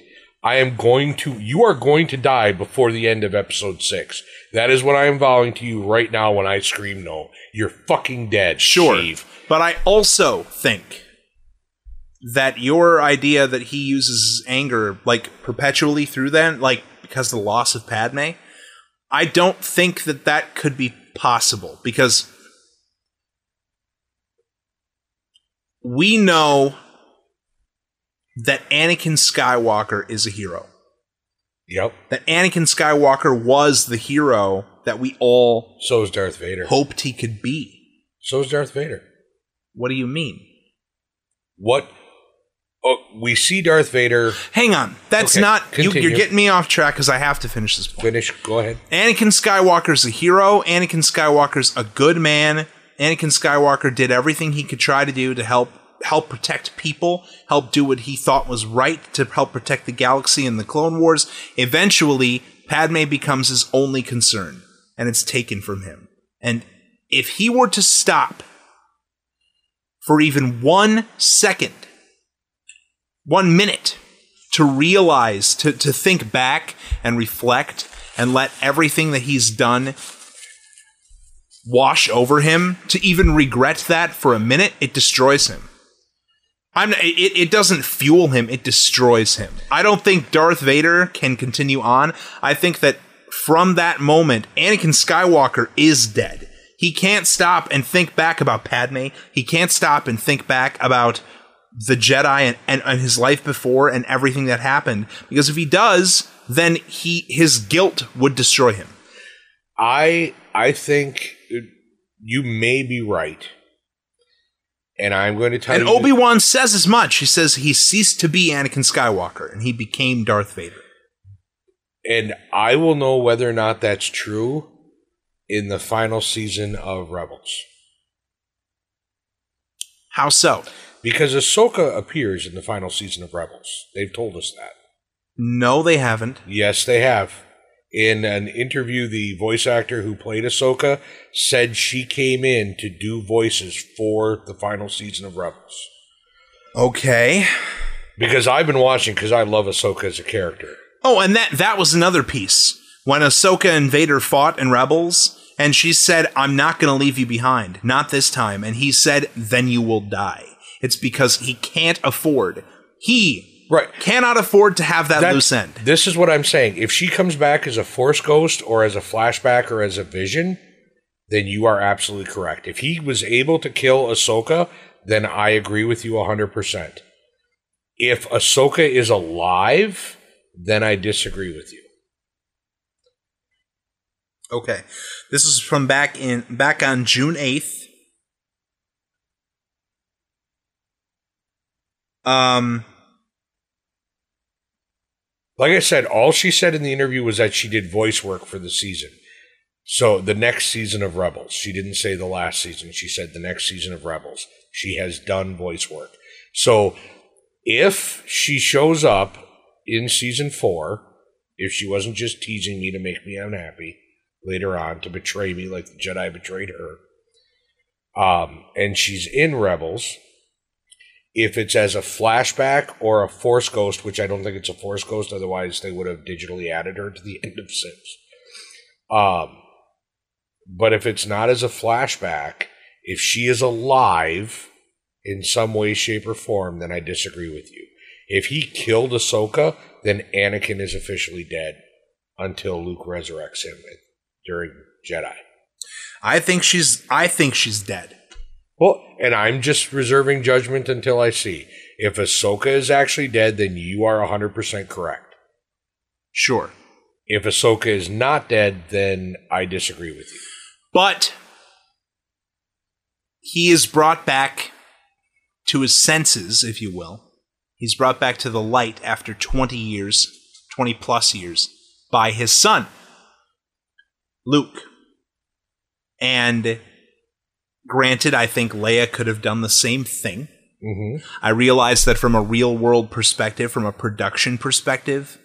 You are going to die before the end of episode 6. That is what I am vowing to you right now when I scream no. You're fucking dead, sure. Sheev. But I also think that your idea that he uses anger, like, perpetually through that, like, because of the loss of Padme, I don't think that could be possible, because we know that Anakin Skywalker is a hero. Yep. That Anakin Skywalker was the hero that we all So is Darth Vader. hoped he could be. So is Darth Vader. What do you mean? What? Oh, we see Darth Vader. Hang on. That's Okay, not... continue. You're getting me off track because I have to finish this point. Finish. Go ahead. Anakin Skywalker's a hero. Anakin Skywalker's a good man. Anakin Skywalker did everything he could try to do to help protect people, help do what he thought was right to help protect the galaxy in the Clone Wars. Eventually, Padme becomes his only concern, and it's taken from him. And if he were to stop for even 1 second, 1 minute, to realize, to think back and reflect and let everything that he's done wash over him, to even regret that for a minute, it destroys him. It doesn't fuel him, it destroys him. I don't think Darth Vader can continue on. I think that from that moment, Anakin Skywalker is dead. He can't stop and think back about Padme. He can't stop and think back about the Jedi and his life before and everything that happened. Because if he does, then his guilt would destroy him. I think you may be right. And I'm going to tell you... And Obi-Wan says as much. He says he ceased to be Anakin Skywalker, and he became Darth Vader. And I will know whether or not that's true in the final season of Rebels. How so? Because Ahsoka appears in the final season of Rebels. They've told us that. No, they haven't. Yes, they have. In an interview, the voice actor who played Ahsoka said she came in to do voices for the final season of Rebels. Okay. Because I've been watching, because I love Ahsoka as a character. Oh, and that was another piece. When Ahsoka and Vader fought in Rebels, and she said, I'm not going to leave you behind. Not this time. And he said, then you will die. It's because he can't afford. Cannot afford to have that loose end. This is what I'm saying. If she comes back as a Force ghost or as a flashback or as a vision, then you are absolutely correct. If he was able to kill Ahsoka, then I agree with you 100%. If Ahsoka is alive, then I disagree with you. Okay. This is from back on June 8th. Like I said, all she said in the interview was that she did voice work for the season. So the next season of Rebels. She didn't say the last season. She said the next season of Rebels. She has done voice work. So if she shows up in season 4, if she wasn't just teasing me to make me unhappy later on, to betray me like the Jedi betrayed her, and she's in Rebels... If it's as a flashback or a Force ghost, which I don't think it's a Force ghost, otherwise they would have digitally added her to the end of 6. But if it's not as a flashback, if she is alive in some way, shape, or form, then I disagree with you. If he killed Ahsoka, then Anakin is officially dead until Luke resurrects him during Jedi. I think she's dead. Well, and I'm just reserving judgment until I see. If Ahsoka is actually dead, then you are 100% correct. Sure. If Ahsoka is not dead, then I disagree with you. But he is brought back to his senses, if you will. He's brought back to the light after 20 plus years, by his son, Luke. And... granted, I think Leia could have done the same thing. Mm-hmm. I realize that from a real-world perspective, from a production perspective,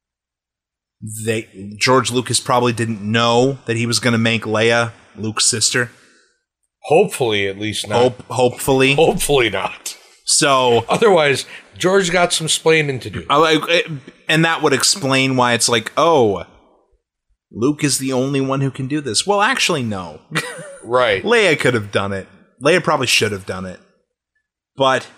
George Lucas probably didn't know that he was going to make Leia Luke's sister. Hopefully, at least not. Hopefully. Hopefully not. So... otherwise, George got some splaining to do. And that would explain why it's like, oh... Luke is the only one who can do this. Well, actually, no. Right. Leia could have done it. Leia probably should have done it. But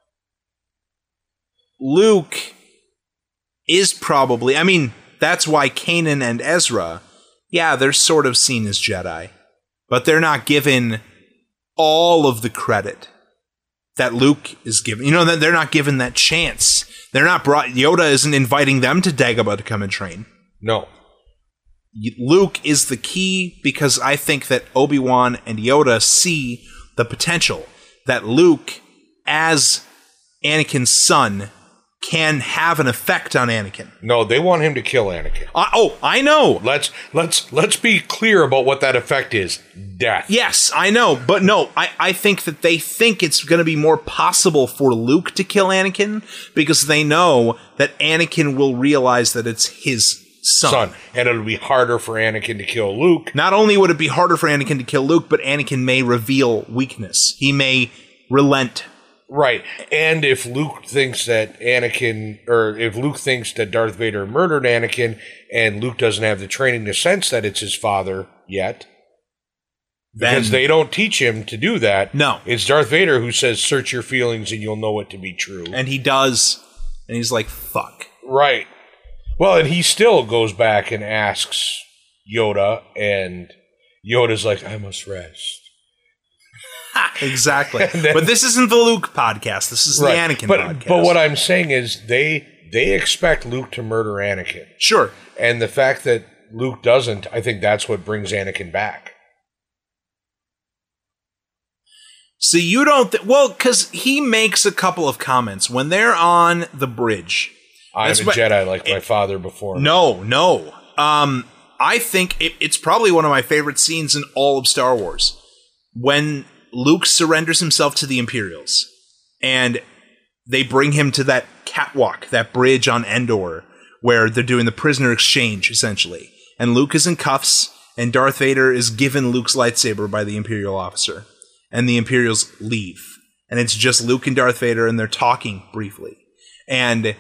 Luke is probably... I mean, that's why Kanan and Ezra, yeah, they're sort of seen as Jedi. But they're not given all of the credit that Luke is given. You know, they're not given that chance. They're not brought... Yoda isn't inviting them to Dagobah to come and train. No. Luke is the key because I think that Obi-Wan and Yoda see the potential that Luke, as Anakin's son, can have an effect on Anakin. No, they want him to kill Anakin. I know. Let's be clear about what that effect is. Death. Yes, I know. But no, I think that they think it's going to be more possible for Luke to kill Anakin because they know that Anakin will realize that it's his son. And it'll be harder for Anakin to kill Luke. Not only would it be harder for Anakin to kill Luke, but Anakin may reveal weakness. He may relent. Right. And if Luke thinks that Darth Vader murdered Anakin and Luke doesn't have the training to sense that it's his father yet, because they don't teach him to do that. No. It's Darth Vader who says, search your feelings and you'll know it to be true. And he does. And he's like, fuck. Right. Well, and he still goes back and asks Yoda, and Yoda's like, I must rest. Exactly. But this isn't the Luke podcast. This is the Anakin podcast. But what I'm saying is they expect Luke to murder Anakin. Sure. And the fact that Luke doesn't, I think that's what brings Anakin back. So you don't... because he makes a couple of comments. When they're on the bridge... I'm a Jedi like my father before me. No. I think it's probably one of my favorite scenes in all of Star Wars. When Luke surrenders himself to the Imperials, and they bring him to that catwalk, that bridge on Endor, where they're doing the prisoner exchange, essentially. And Luke is in cuffs, and Darth Vader is given Luke's lightsaber by the Imperial officer. And the Imperials leave. And it's just Luke and Darth Vader, and they're talking briefly. And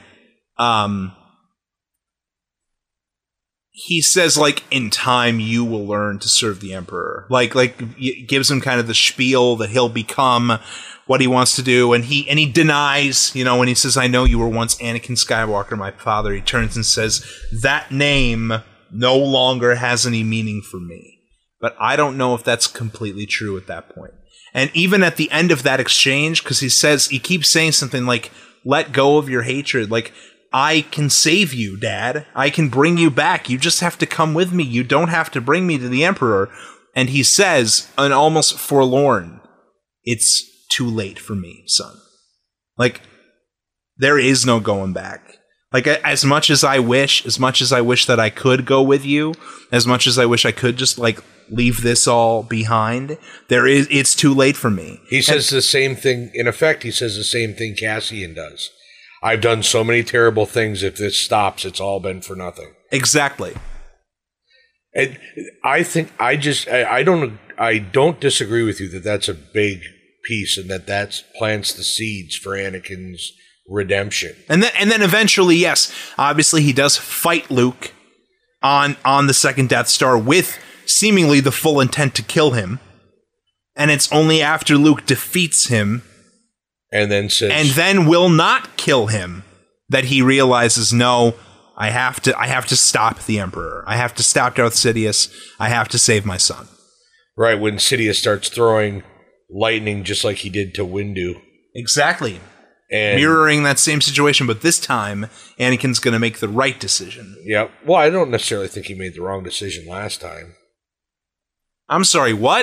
he says, like, in time you will learn to serve the Emperor. Like gives him kind of the spiel that he'll become what he wants to do, and he denies, when he says, I know you were once Anakin Skywalker, my father. He turns and says, that name no longer has any meaning for me. But I don't know if that's completely true at that point. And even at the end of that exchange, because he keeps saying something like, let go of your hatred, like, I can save you, Dad. I can bring you back. You just have to come with me. You don't have to bring me to the Emperor. And he says, and almost forlorn, it's too late for me, son. Like, there is no going back. Like, as much as I wish that I could go with you, as much as I wish I could just, like, leave this all behind, it's too late for me. He says the same thing, in effect, he says the same thing Cassian does. I've done so many terrible things. If this stops, it's all been for nothing. Exactly. And I think I don't disagree with you that that's a big piece and that plants the seeds for Anakin's redemption. And then eventually, yes, obviously he does fight Luke on the second Death Star with seemingly the full intent to kill him. And it's only after Luke defeats him and then will not kill him that he realizes, no, I have to stop the Emperor. I have to stop Darth Sidious. I have to save my son. Right, when Sidious starts throwing lightning just like he did to Windu. Exactly. And mirroring that same situation, but this time Anakin's going to make the right decision. Yeah. Well, I don't necessarily think he made the wrong decision last time. I'm sorry, what?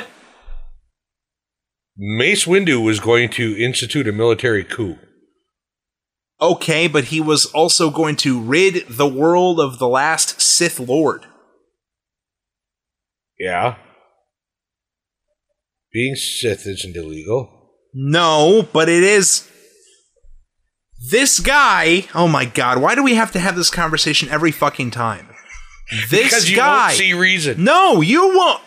Mace Windu was going to institute a military coup. Okay, but he was also going to rid the world of the last Sith Lord. Yeah. Being Sith isn't illegal. No, but it is. This guy, oh my god, why do we have to have this conversation every fucking time? Because you won't see reason. No, you won't.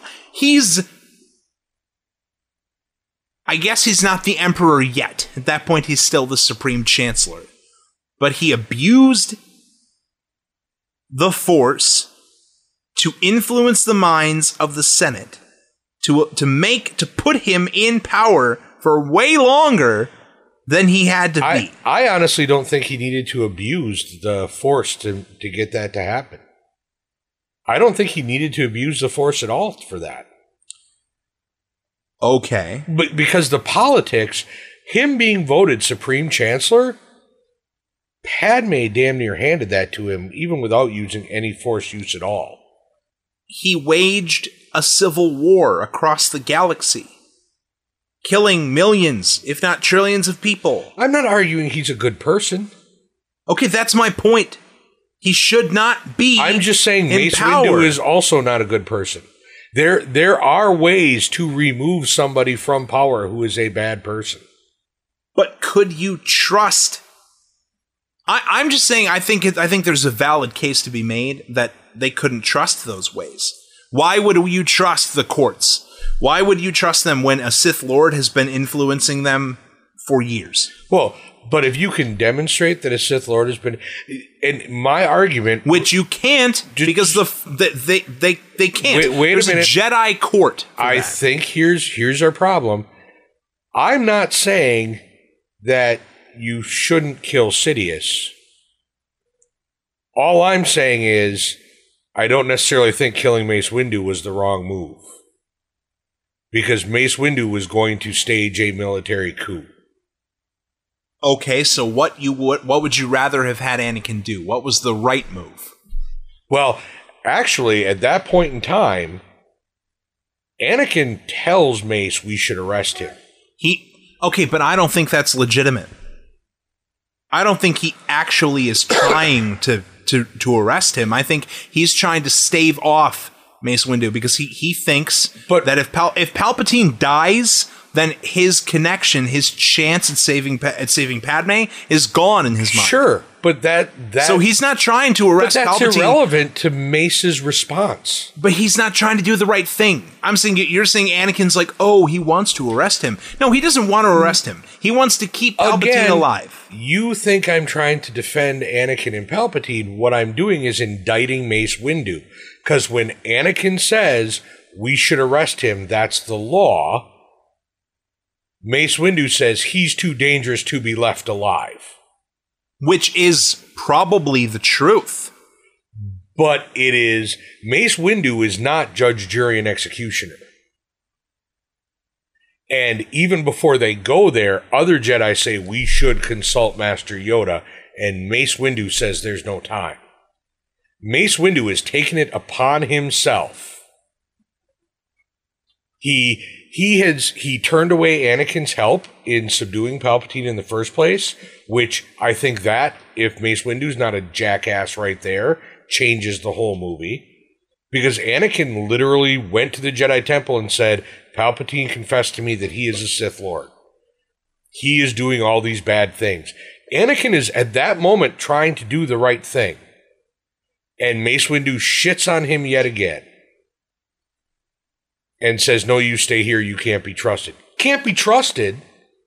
I guess he's not the Emperor yet. At that point, he's still the Supreme Chancellor. But he abused the Force to influence the minds of the Senate, to put him in power for way longer than he had to be. I honestly don't think he needed to abuse the Force to get that to happen. I don't think he needed to abuse the Force at all for that. Okay. But because the politics, him being voted Supreme Chancellor, Padme damn near handed that to him, even without using any Force use at all. He waged a civil war across the galaxy, killing millions, if not trillions of people. I'm not arguing he's a good person. Okay, that's my point. He should not be. I'm just saying Mace Windu is also not a good person. There are ways to remove somebody from power who is a bad person. But could you trust? I'm just saying I think there's a valid case to be made that they couldn't trust those ways. Why would you trust the courts? Why would you trust them when a Sith Lord has been influencing them for years? Well, but if you can demonstrate that a Sith Lord has been, and my argument, which you can't, because they can't. Wait There's a minute. A Jedi court. I think here's our problem. I'm not saying that you shouldn't kill Sidious. All I'm saying is I don't necessarily think killing Mace Windu was the wrong move, because Mace Windu was going to stage a military coup. Okay, so what would you rather have had Anakin do? What was the right move? Well, actually, at that point in time, Anakin tells Mace we should arrest him. Okay, but I don't think that's legitimate. I don't think he actually is trying to arrest him. I think he's trying to stave off Mace Windu because he thinks that if Palpatine dies, then his connection, his chance at saving Padme is gone in his mind. Sure, but that so he's not trying to arrest Palpatine. But that's irrelevant to Mace's response. But he's not trying to do the right thing. I'm saying you're saying Anakin's like, oh, he wants to arrest him. No, he doesn't want to arrest him. He wants to keep Palpatine alive. You think I'm trying to defend Anakin and Palpatine? What I'm doing is indicting Mace Windu, because when Anakin says we should arrest him, that's the law. Mace Windu says he's too dangerous to be left alive. Which is probably the truth. But it is, Mace Windu is not judge, jury, and executioner. And even before they go there, other Jedi say we should consult Master Yoda, and Mace Windu says there's no time. Mace Windu has taken it upon himself. He turned away Anakin's help in subduing Palpatine in the first place, which I think that, if Mace Windu's not a jackass right there, changes the whole movie. Because Anakin literally went to the Jedi Temple and said, Palpatine confessed to me that he is a Sith Lord. He is doing all these bad things. Anakin is, at that moment, trying to do the right thing. And Mace Windu shits on him yet again. And says, no, you stay here, you can't be trusted. Can't be trusted?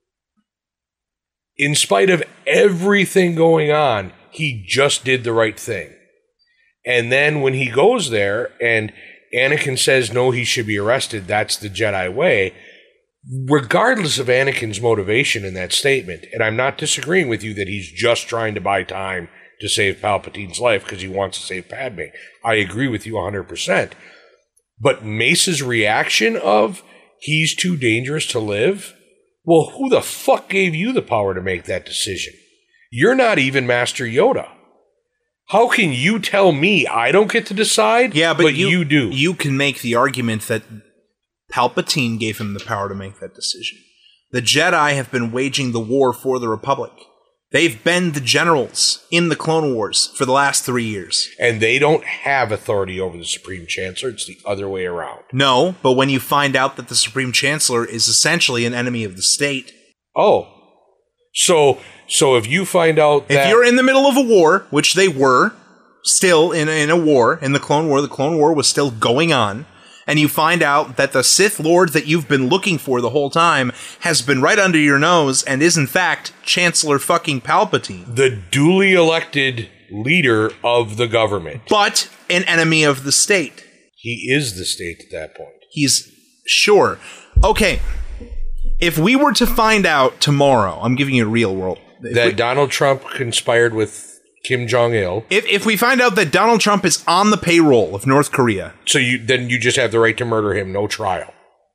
In spite of everything going on, he just did the right thing. And then when he goes there and Anakin says, no, he should be arrested, that's the Jedi way, regardless of Anakin's motivation in that statement, and I'm not disagreeing with you that he's just trying to buy time to save Palpatine's life because he wants to save Padme. I agree with you 100%. But Mace's reaction of, he's too dangerous to live? Well, who the fuck gave you the power to make that decision? You're not even Master Yoda. How can you tell me I don't get to decide? Yeah, but you do. You can make the argument that Palpatine gave him the power to make that decision. The Jedi have been waging the war for the Republic. They've been the generals in the Clone Wars for the last 3 years. And they don't have authority over the Supreme Chancellor. It's the other way around. No, but when you find out that the Supreme Chancellor is essentially an enemy of the state... Oh. So if you find out that... If you're in the middle of a war, which they were, still in a war, in the Clone War was still going on, and you find out that the Sith Lord that you've been looking for the whole time has been right under your nose and is in fact Chancellor fucking Palpatine. The duly elected leader of the government. But an enemy of the state. He is the state at that point. He's... Sure. Okay. If we were to find out tomorrow, I'm giving you a real world. Donald Trump conspired with Kim Jong-il. If we find out that Donald Trump is on the payroll of North Korea... So then you just have the right to murder him, no trial.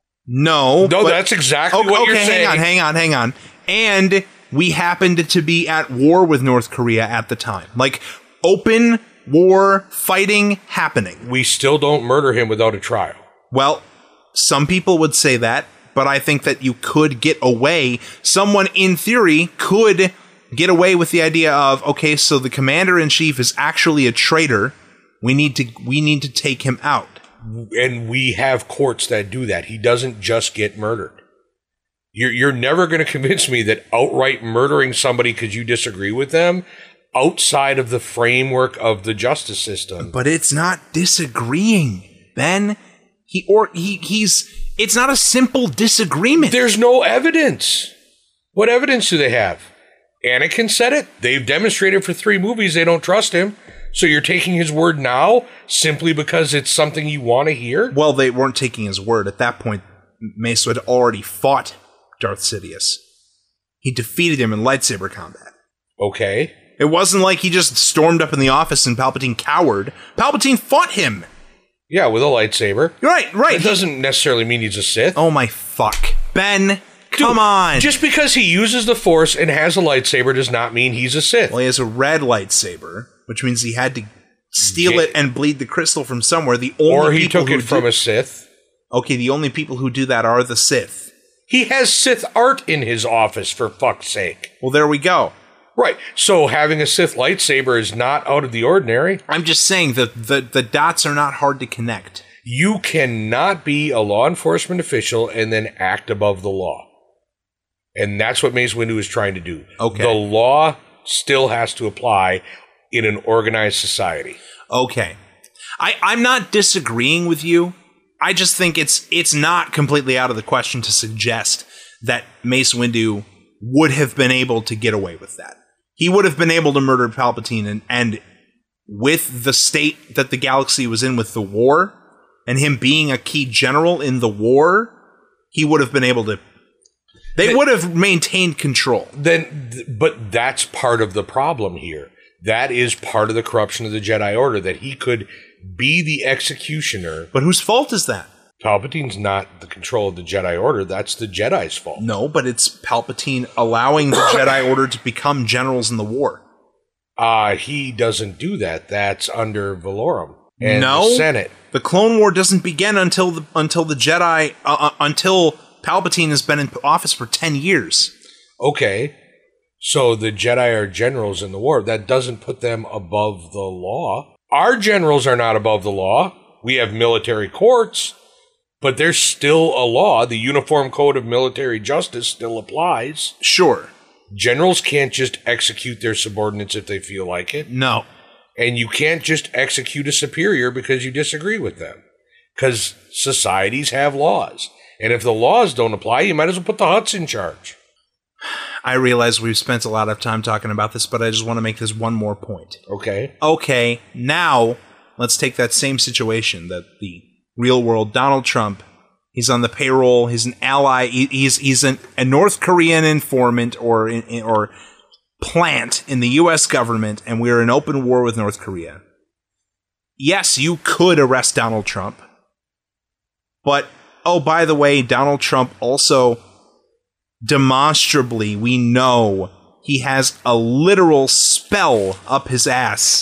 No. No, that's exactly what you're saying. Hang on. And we happened to be at war with North Korea at the time. Like, open war, fighting, happening. We still don't murder him without a trial. Well, some people would say that, but I think that you could get away. Someone, in theory, could... get away with the idea of, okay, so the commander-in-chief is actually a traitor. We need to take him out. And we have courts that do that. He doesn't just get murdered. You're never going to convince me that outright murdering somebody because you disagree with them outside of the framework of the justice system. But it's not disagreeing, Ben. It's not a simple disagreement. There's no evidence. What evidence do they have? Anakin said it. They've demonstrated for 3 movies they don't trust him. So you're taking his word now simply because it's something you want to hear? Well, they weren't taking his word. At that point, Mace had already fought Darth Sidious. He defeated him in lightsaber combat. Okay. It wasn't like he just stormed up in the office and Palpatine cowered. Palpatine fought him. Yeah, with a lightsaber. Right. That doesn't necessarily mean he's a Sith. Oh my fuck. Ben... Come on. Just because he uses the Force and has a lightsaber does not mean he's a Sith. Well, he has a red lightsaber, which means he had to steal it and bleed the crystal from somewhere. The only Or he people took who it from a Sith. Okay, the only people who do that are the Sith. He has Sith art in his office, for fuck's sake. Well, there we go. Right. So having a Sith lightsaber is not out of the ordinary. I'm just saying that the dots are not hard to connect. You cannot be a law enforcement official and then act above the law. And that's what Mace Windu is trying to do. Okay. The law still has to apply in an organized society. Okay. I'm not disagreeing with you. I just think it's not completely out of the question to suggest that Mace Windu would have been able to get away with that. He would have been able to murder Palpatine, and with the state that the galaxy was in with the war, and him being a key general in the war, he would have been able to... They would have maintained control. But that's part of the problem here. That is part of the corruption of the Jedi Order, that he could be the executioner. But whose fault is that? Palpatine's not the control of the Jedi Order. That's the Jedi's fault. No, but it's Palpatine allowing the Jedi Order to become generals in the war. He doesn't do that. That's under Valorum and the Senate. The Clone War doesn't begin until the Jedi until Palpatine has been in office for 10 years. Okay. So the Jedi are generals in the war. That doesn't put them above the law. Our generals are not above the law. We have military courts, but there's still a law. The Uniform Code of Military Justice still applies. Sure. Generals can't just execute their subordinates if they feel like it. No. And you can't just execute a superior because you disagree with them. Because societies have laws. And if the laws don't apply, you might as well put the Hutts in charge. I realize we've spent a lot of time talking about this, but I just want to make this one more point. Okay. Okay, now let's take that same situation that the real world Donald Trump, he's on the payroll, he's an ally, he's a North Korean informant or plant in the U.S. government, and we're in open war with North Korea. Yes, you could arrest Donald Trump, but, oh, by the way, Donald Trump also... demonstrably, we know he has a literal spell up his ass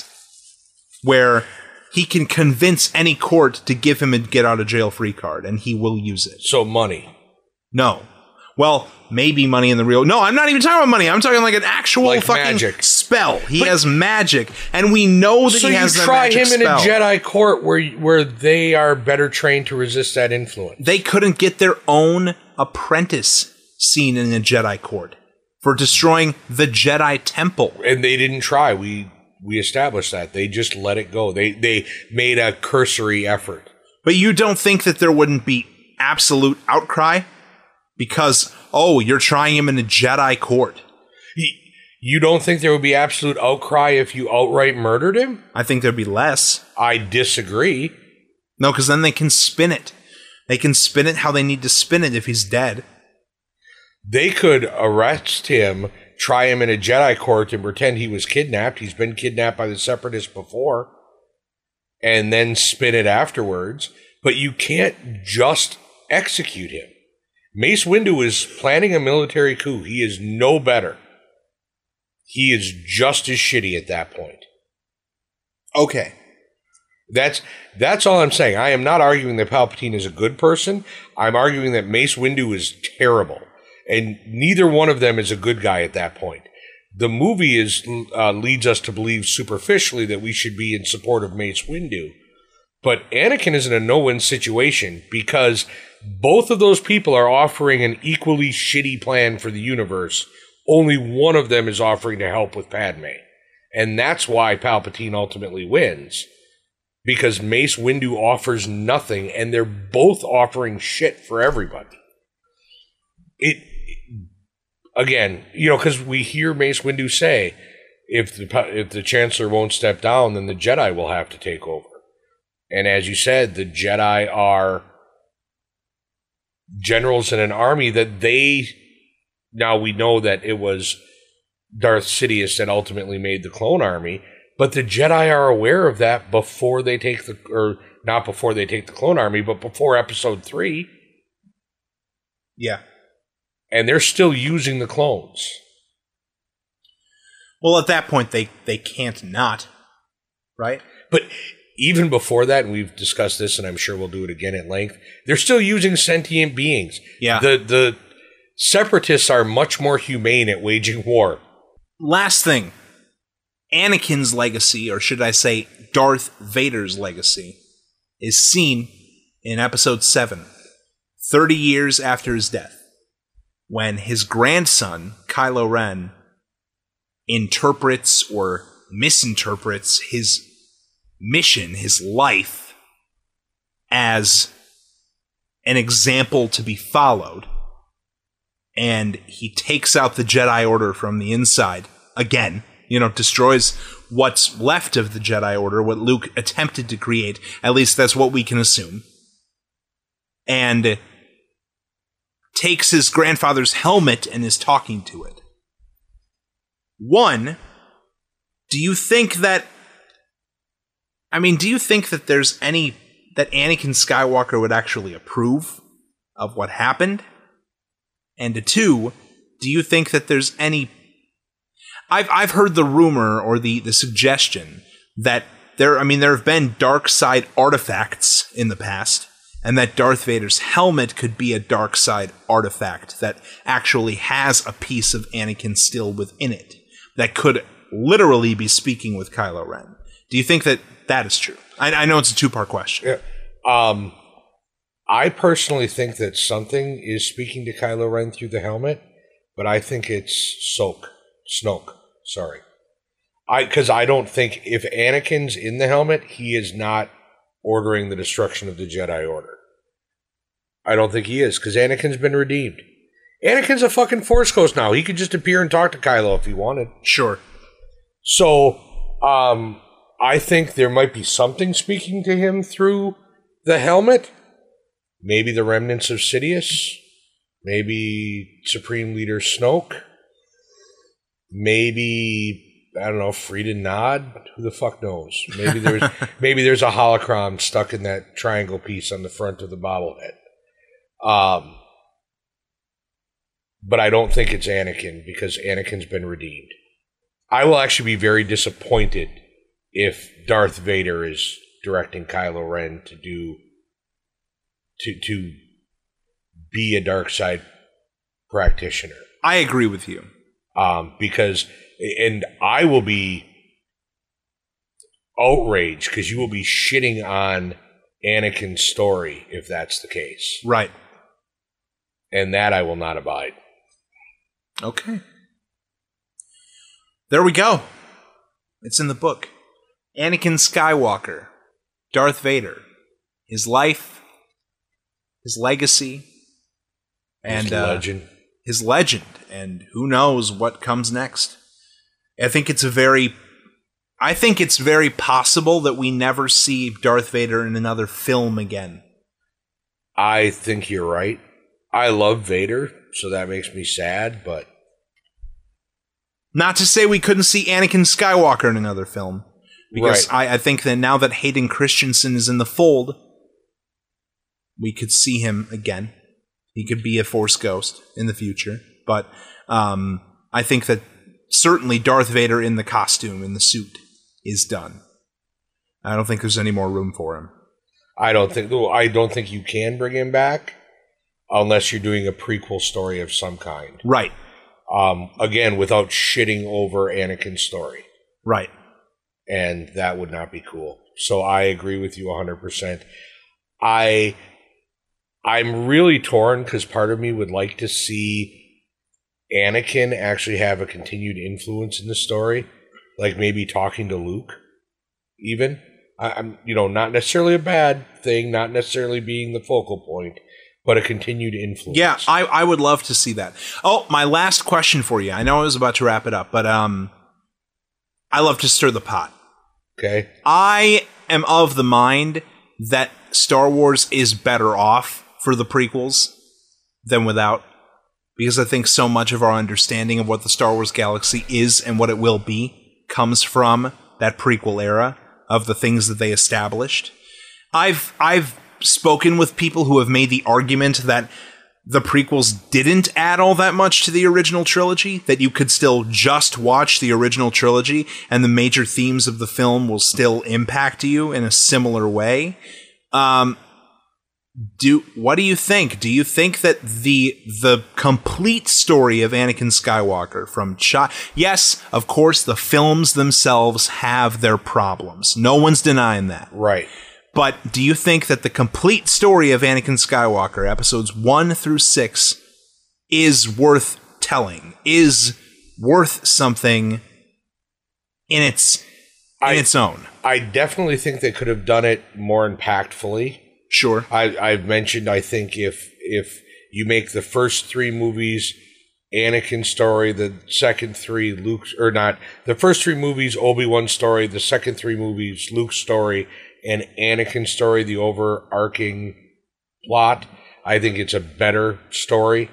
where he can convince any court to give him a get-out-of-jail-free card, and he will use it. So money. No. Well, maybe money in the real... No, I'm not even talking about money. I'm talking like an actual like fucking magic. Spell. He has magic, and we know that he has the magic spell. So you try him in a Jedi court where they are better trained to resist that influence. They couldn't get their own apprentice seen in a Jedi court for destroying the Jedi Temple. And they didn't try. We established that. They just let it go. They made a cursory effort. But you don't think that there wouldn't be absolute outcry? Because, oh, you're trying him in a Jedi court. You don't think there would be absolute outcry if you outright murdered him? I think there'd be less. I disagree. No, because then they can spin it. They can spin it how they need to spin it if he's dead. They could arrest him, try him in a Jedi court, and pretend he was kidnapped. He's been kidnapped by the Separatists before. And then spin it afterwards. But you can't just execute him. Mace Windu is planning a military coup. He is no better. He is just as shitty at that point. Okay. That's all I'm saying. I am not arguing that Palpatine is a good person. I'm arguing that Mace Windu is terrible. And neither one of them is a good guy at that point. The movie leads us to believe superficially that we should be in support of Mace Windu. But Anakin is in a no-win situation because both of those people are offering an equally shitty plan for the universe. Only one of them is offering to help with Padme. And that's why Palpatine ultimately wins. Because Mace Windu offers nothing, and they're both offering shit for everybody. Again, because we hear Mace Windu say, if the Chancellor won't step down, then the Jedi will have to take over. And as you said, the Jedi are generals in an army that now we know that it was Darth Sidious that ultimately made the clone army, but the Jedi are aware of that before they take not before they take the clone army, but before Episode 3. Yeah. And they're still using the clones. Well, at that point, they can't not, right? But even before that, and we've discussed this, and I'm sure we'll do it again at length, they're still using sentient beings. Yeah. The Separatists are much more humane at waging war. Last thing. Anakin's legacy, or should I say Darth Vader's legacy, is seen in Episode 7, 30 years after his death, when his grandson, Kylo Ren, interprets or misinterprets his mission, his life, as an example to be followed, and he takes out the Jedi Order from the inside again. Destroys what's left of the Jedi Order, what Luke attempted to create. At least that's what we can assume. And takes his grandfather's helmet and is talking to it. One, do you think that there's any that Anakin Skywalker would actually approve of what happened? And two, do you think that there's any... I've heard the rumor or the suggestion that there have been dark side artifacts in the past, and that Darth Vader's helmet could be a dark side artifact that actually has a piece of Anakin still within it, that could literally be speaking with Kylo Ren. Do you think that is true? I know it's a two-part question. Yeah. I personally think that something is speaking to Kylo Ren through the helmet, but I think it's Snoke. Sorry. Because I don't think if Anakin's in the helmet, he is not ordering the destruction of the Jedi Order. I don't think he is, because Anakin's been redeemed. Anakin's a fucking Force Ghost now. He could just appear and talk to Kylo if he wanted. Sure. So, I think there might be something speaking to him through the helmet. Maybe the remnants of Sidious. Maybe Supreme Leader Snoke. Maybe, I don't know, Frida Nod? Who the fuck knows? Maybe there's a holocron stuck in that triangle piece on the front of the bobblehead. But I don't think it's Anakin, because Anakin's been redeemed. I will actually be very disappointed if Darth Vader is directing Kylo Ren to be a dark side practitioner. I agree with you. Because I will be outraged because you will be shitting on Anakin's story if that's the case. Right. And that I will not abide. Okay. There we go. It's in the book. Anakin Skywalker, Darth Vader, his life, his legacy, and his legend, and who knows what comes next. I think it's very possible that we never see Darth Vader in another film again. I think you're right. I love Vader, so that makes me sad, but... Not to say we couldn't see Anakin Skywalker in another film. Because right. I think that now that Hayden Christensen is in the fold, we could see him again. He could be a Force ghost in the future. But I think that certainly Darth Vader in the costume, in the suit, is done. I don't think there's any more room for him. I don't think you can bring him back unless you're doing a prequel story of some kind. Right. Again, without shitting over Anakin's story. Right. And that would not be cool. So I agree with you 100%. I'm really torn because part of me would like to see Anakin actually have a continued influence in the story, like maybe talking to Luke, even. I'm not necessarily a bad thing, not necessarily being the focal point, but a continued influence. Yeah, I would love to see that. Oh, my last question for you. I know I was about to wrap it up, but I love to stir the pot. Okay. I am of the mind that Star Wars is better off for the prequels than without, because I think so much of our understanding of what the Star Wars galaxy is and what it will be comes from that prequel era of the things that they established. I've spoken with people who have made the argument that the prequels didn't add all that much to the original trilogy, that you could still just watch the original trilogy and the major themes of the film will still impact you in a similar way. What do you think? Do you think that the complete story of Anakin Skywalker from yes, of course, the films themselves have their problems. No one's denying that. Right. But do you think that the complete story of Anakin Skywalker, episodes 1 through 6, is worth telling? Is worth something in its own? I definitely think they could have done it more impactfully. Sure. I've mentioned, I think if you make the first 3 movies Anakin story, the second 3 Luke's, or not, the first 3 movies Obi-Wan story, the second 3 movies Luke's story, and Anakin story, the overarching plot, I think it's a better story.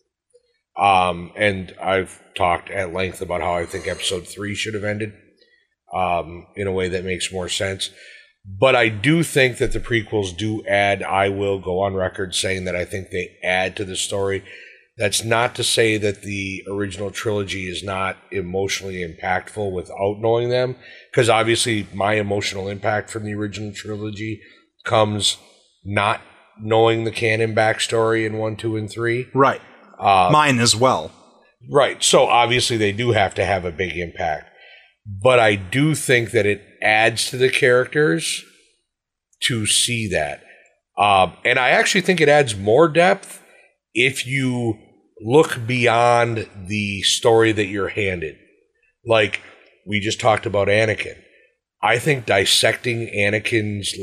And I've talked at length about how I think episode 3 should have ended in a way that makes more sense. But I do think that the prequels do add, I will go on record saying that I think they add to the story. That's not to say that the original trilogy is not emotionally impactful without knowing them, because obviously my emotional impact from the original trilogy comes not knowing the canon backstory in 1, 2, and 3. Right. Mine as well. Right. So obviously they do have to have a big impact. But I do think that it adds to the characters to see that. And I actually think it adds more depth if you look beyond the story that you're handed. Like, we just talked about Anakin. I think dissecting Anakin's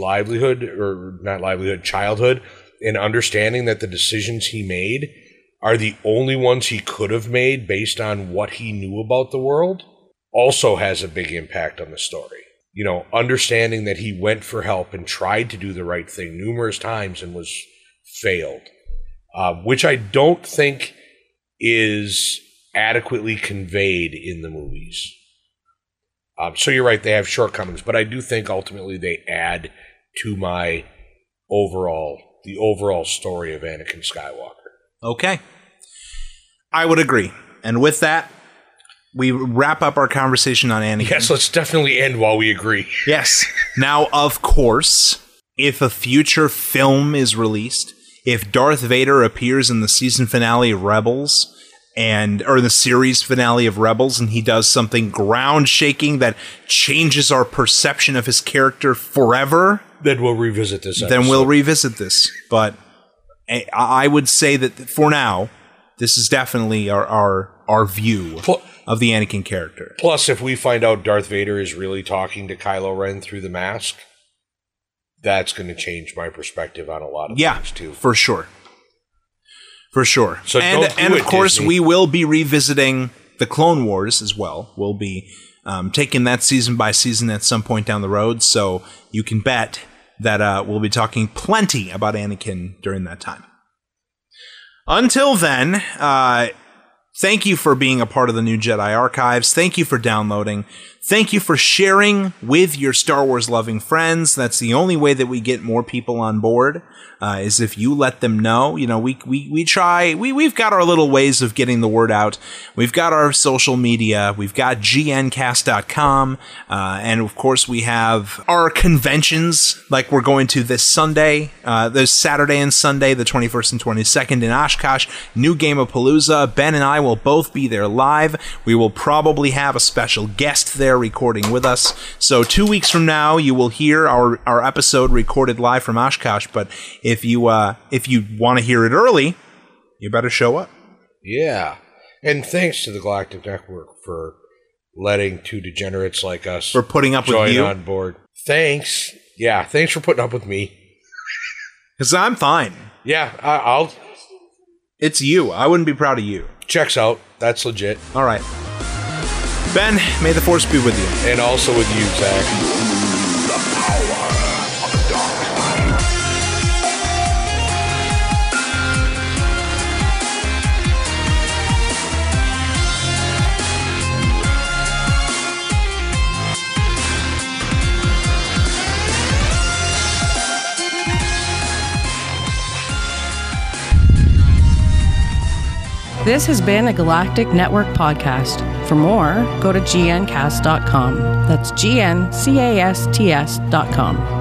childhood, and understanding that the decisions he made are the only ones he could have made based on what he knew about the world, also has a big impact on the story. You know, understanding that he went for help and tried to do the right thing numerous times and was failed. Which I don't think is adequately conveyed in the movies. So you're right, they have shortcomings, but I do think ultimately they add to the overall story of Anakin Skywalker. Okay. I would agree. And with that, we wrap up our conversation on Anakin. Yes, let's definitely end while we agree. Yes. Now, of course, if a future film is released, if Darth Vader appears in the season finale of Rebels, or the series finale of Rebels, and he does something ground-shaking that changes our perception of his character forever, then we'll revisit this episode. But I would say that for now, this is definitely our view of the Anakin character. Plus, if we find out Darth Vader is really talking to Kylo Ren through the mask, that's going to change my perspective on a lot of things, too. For sure. So and of course, Disney. We will be revisiting the Clone Wars as well. We'll be taking that season by season at some point down the road, so you can bet that we'll be talking plenty about Anakin during that time. Until then, thank you for being a part of the New Jedi Archives. Thank you for downloading. Thank you for sharing with your Star Wars loving friends. That's the only way that we get more people on board. Is if you let them know. You know, we try. We've got our little ways of getting the word out. We've got our social media. We've got gncast.com, and of course we have our conventions. Like we're going to this Saturday and Sunday, the 21st and 22nd in Oshkosh. New Game-O-Palooza. Ben and I will both be there live. We will probably have a special guest there recording with us. So 2 weeks from now, you will hear our episode recorded live from Oshkosh. But if you want to hear it early, you better show up. Yeah. And thanks to the Galactic Network for letting two degenerates like us for putting up with you join on board. Thanks. Yeah, thanks for putting up with me. Because I'm fine. Yeah, I'll... It's you. I wouldn't be proud of you. Checks out. That's legit. All right. Ben, may the Force be with you. And also with you, Zach. This has been a Galactic Network podcast. For more, go to gncast.com. That's GNCASTS.com.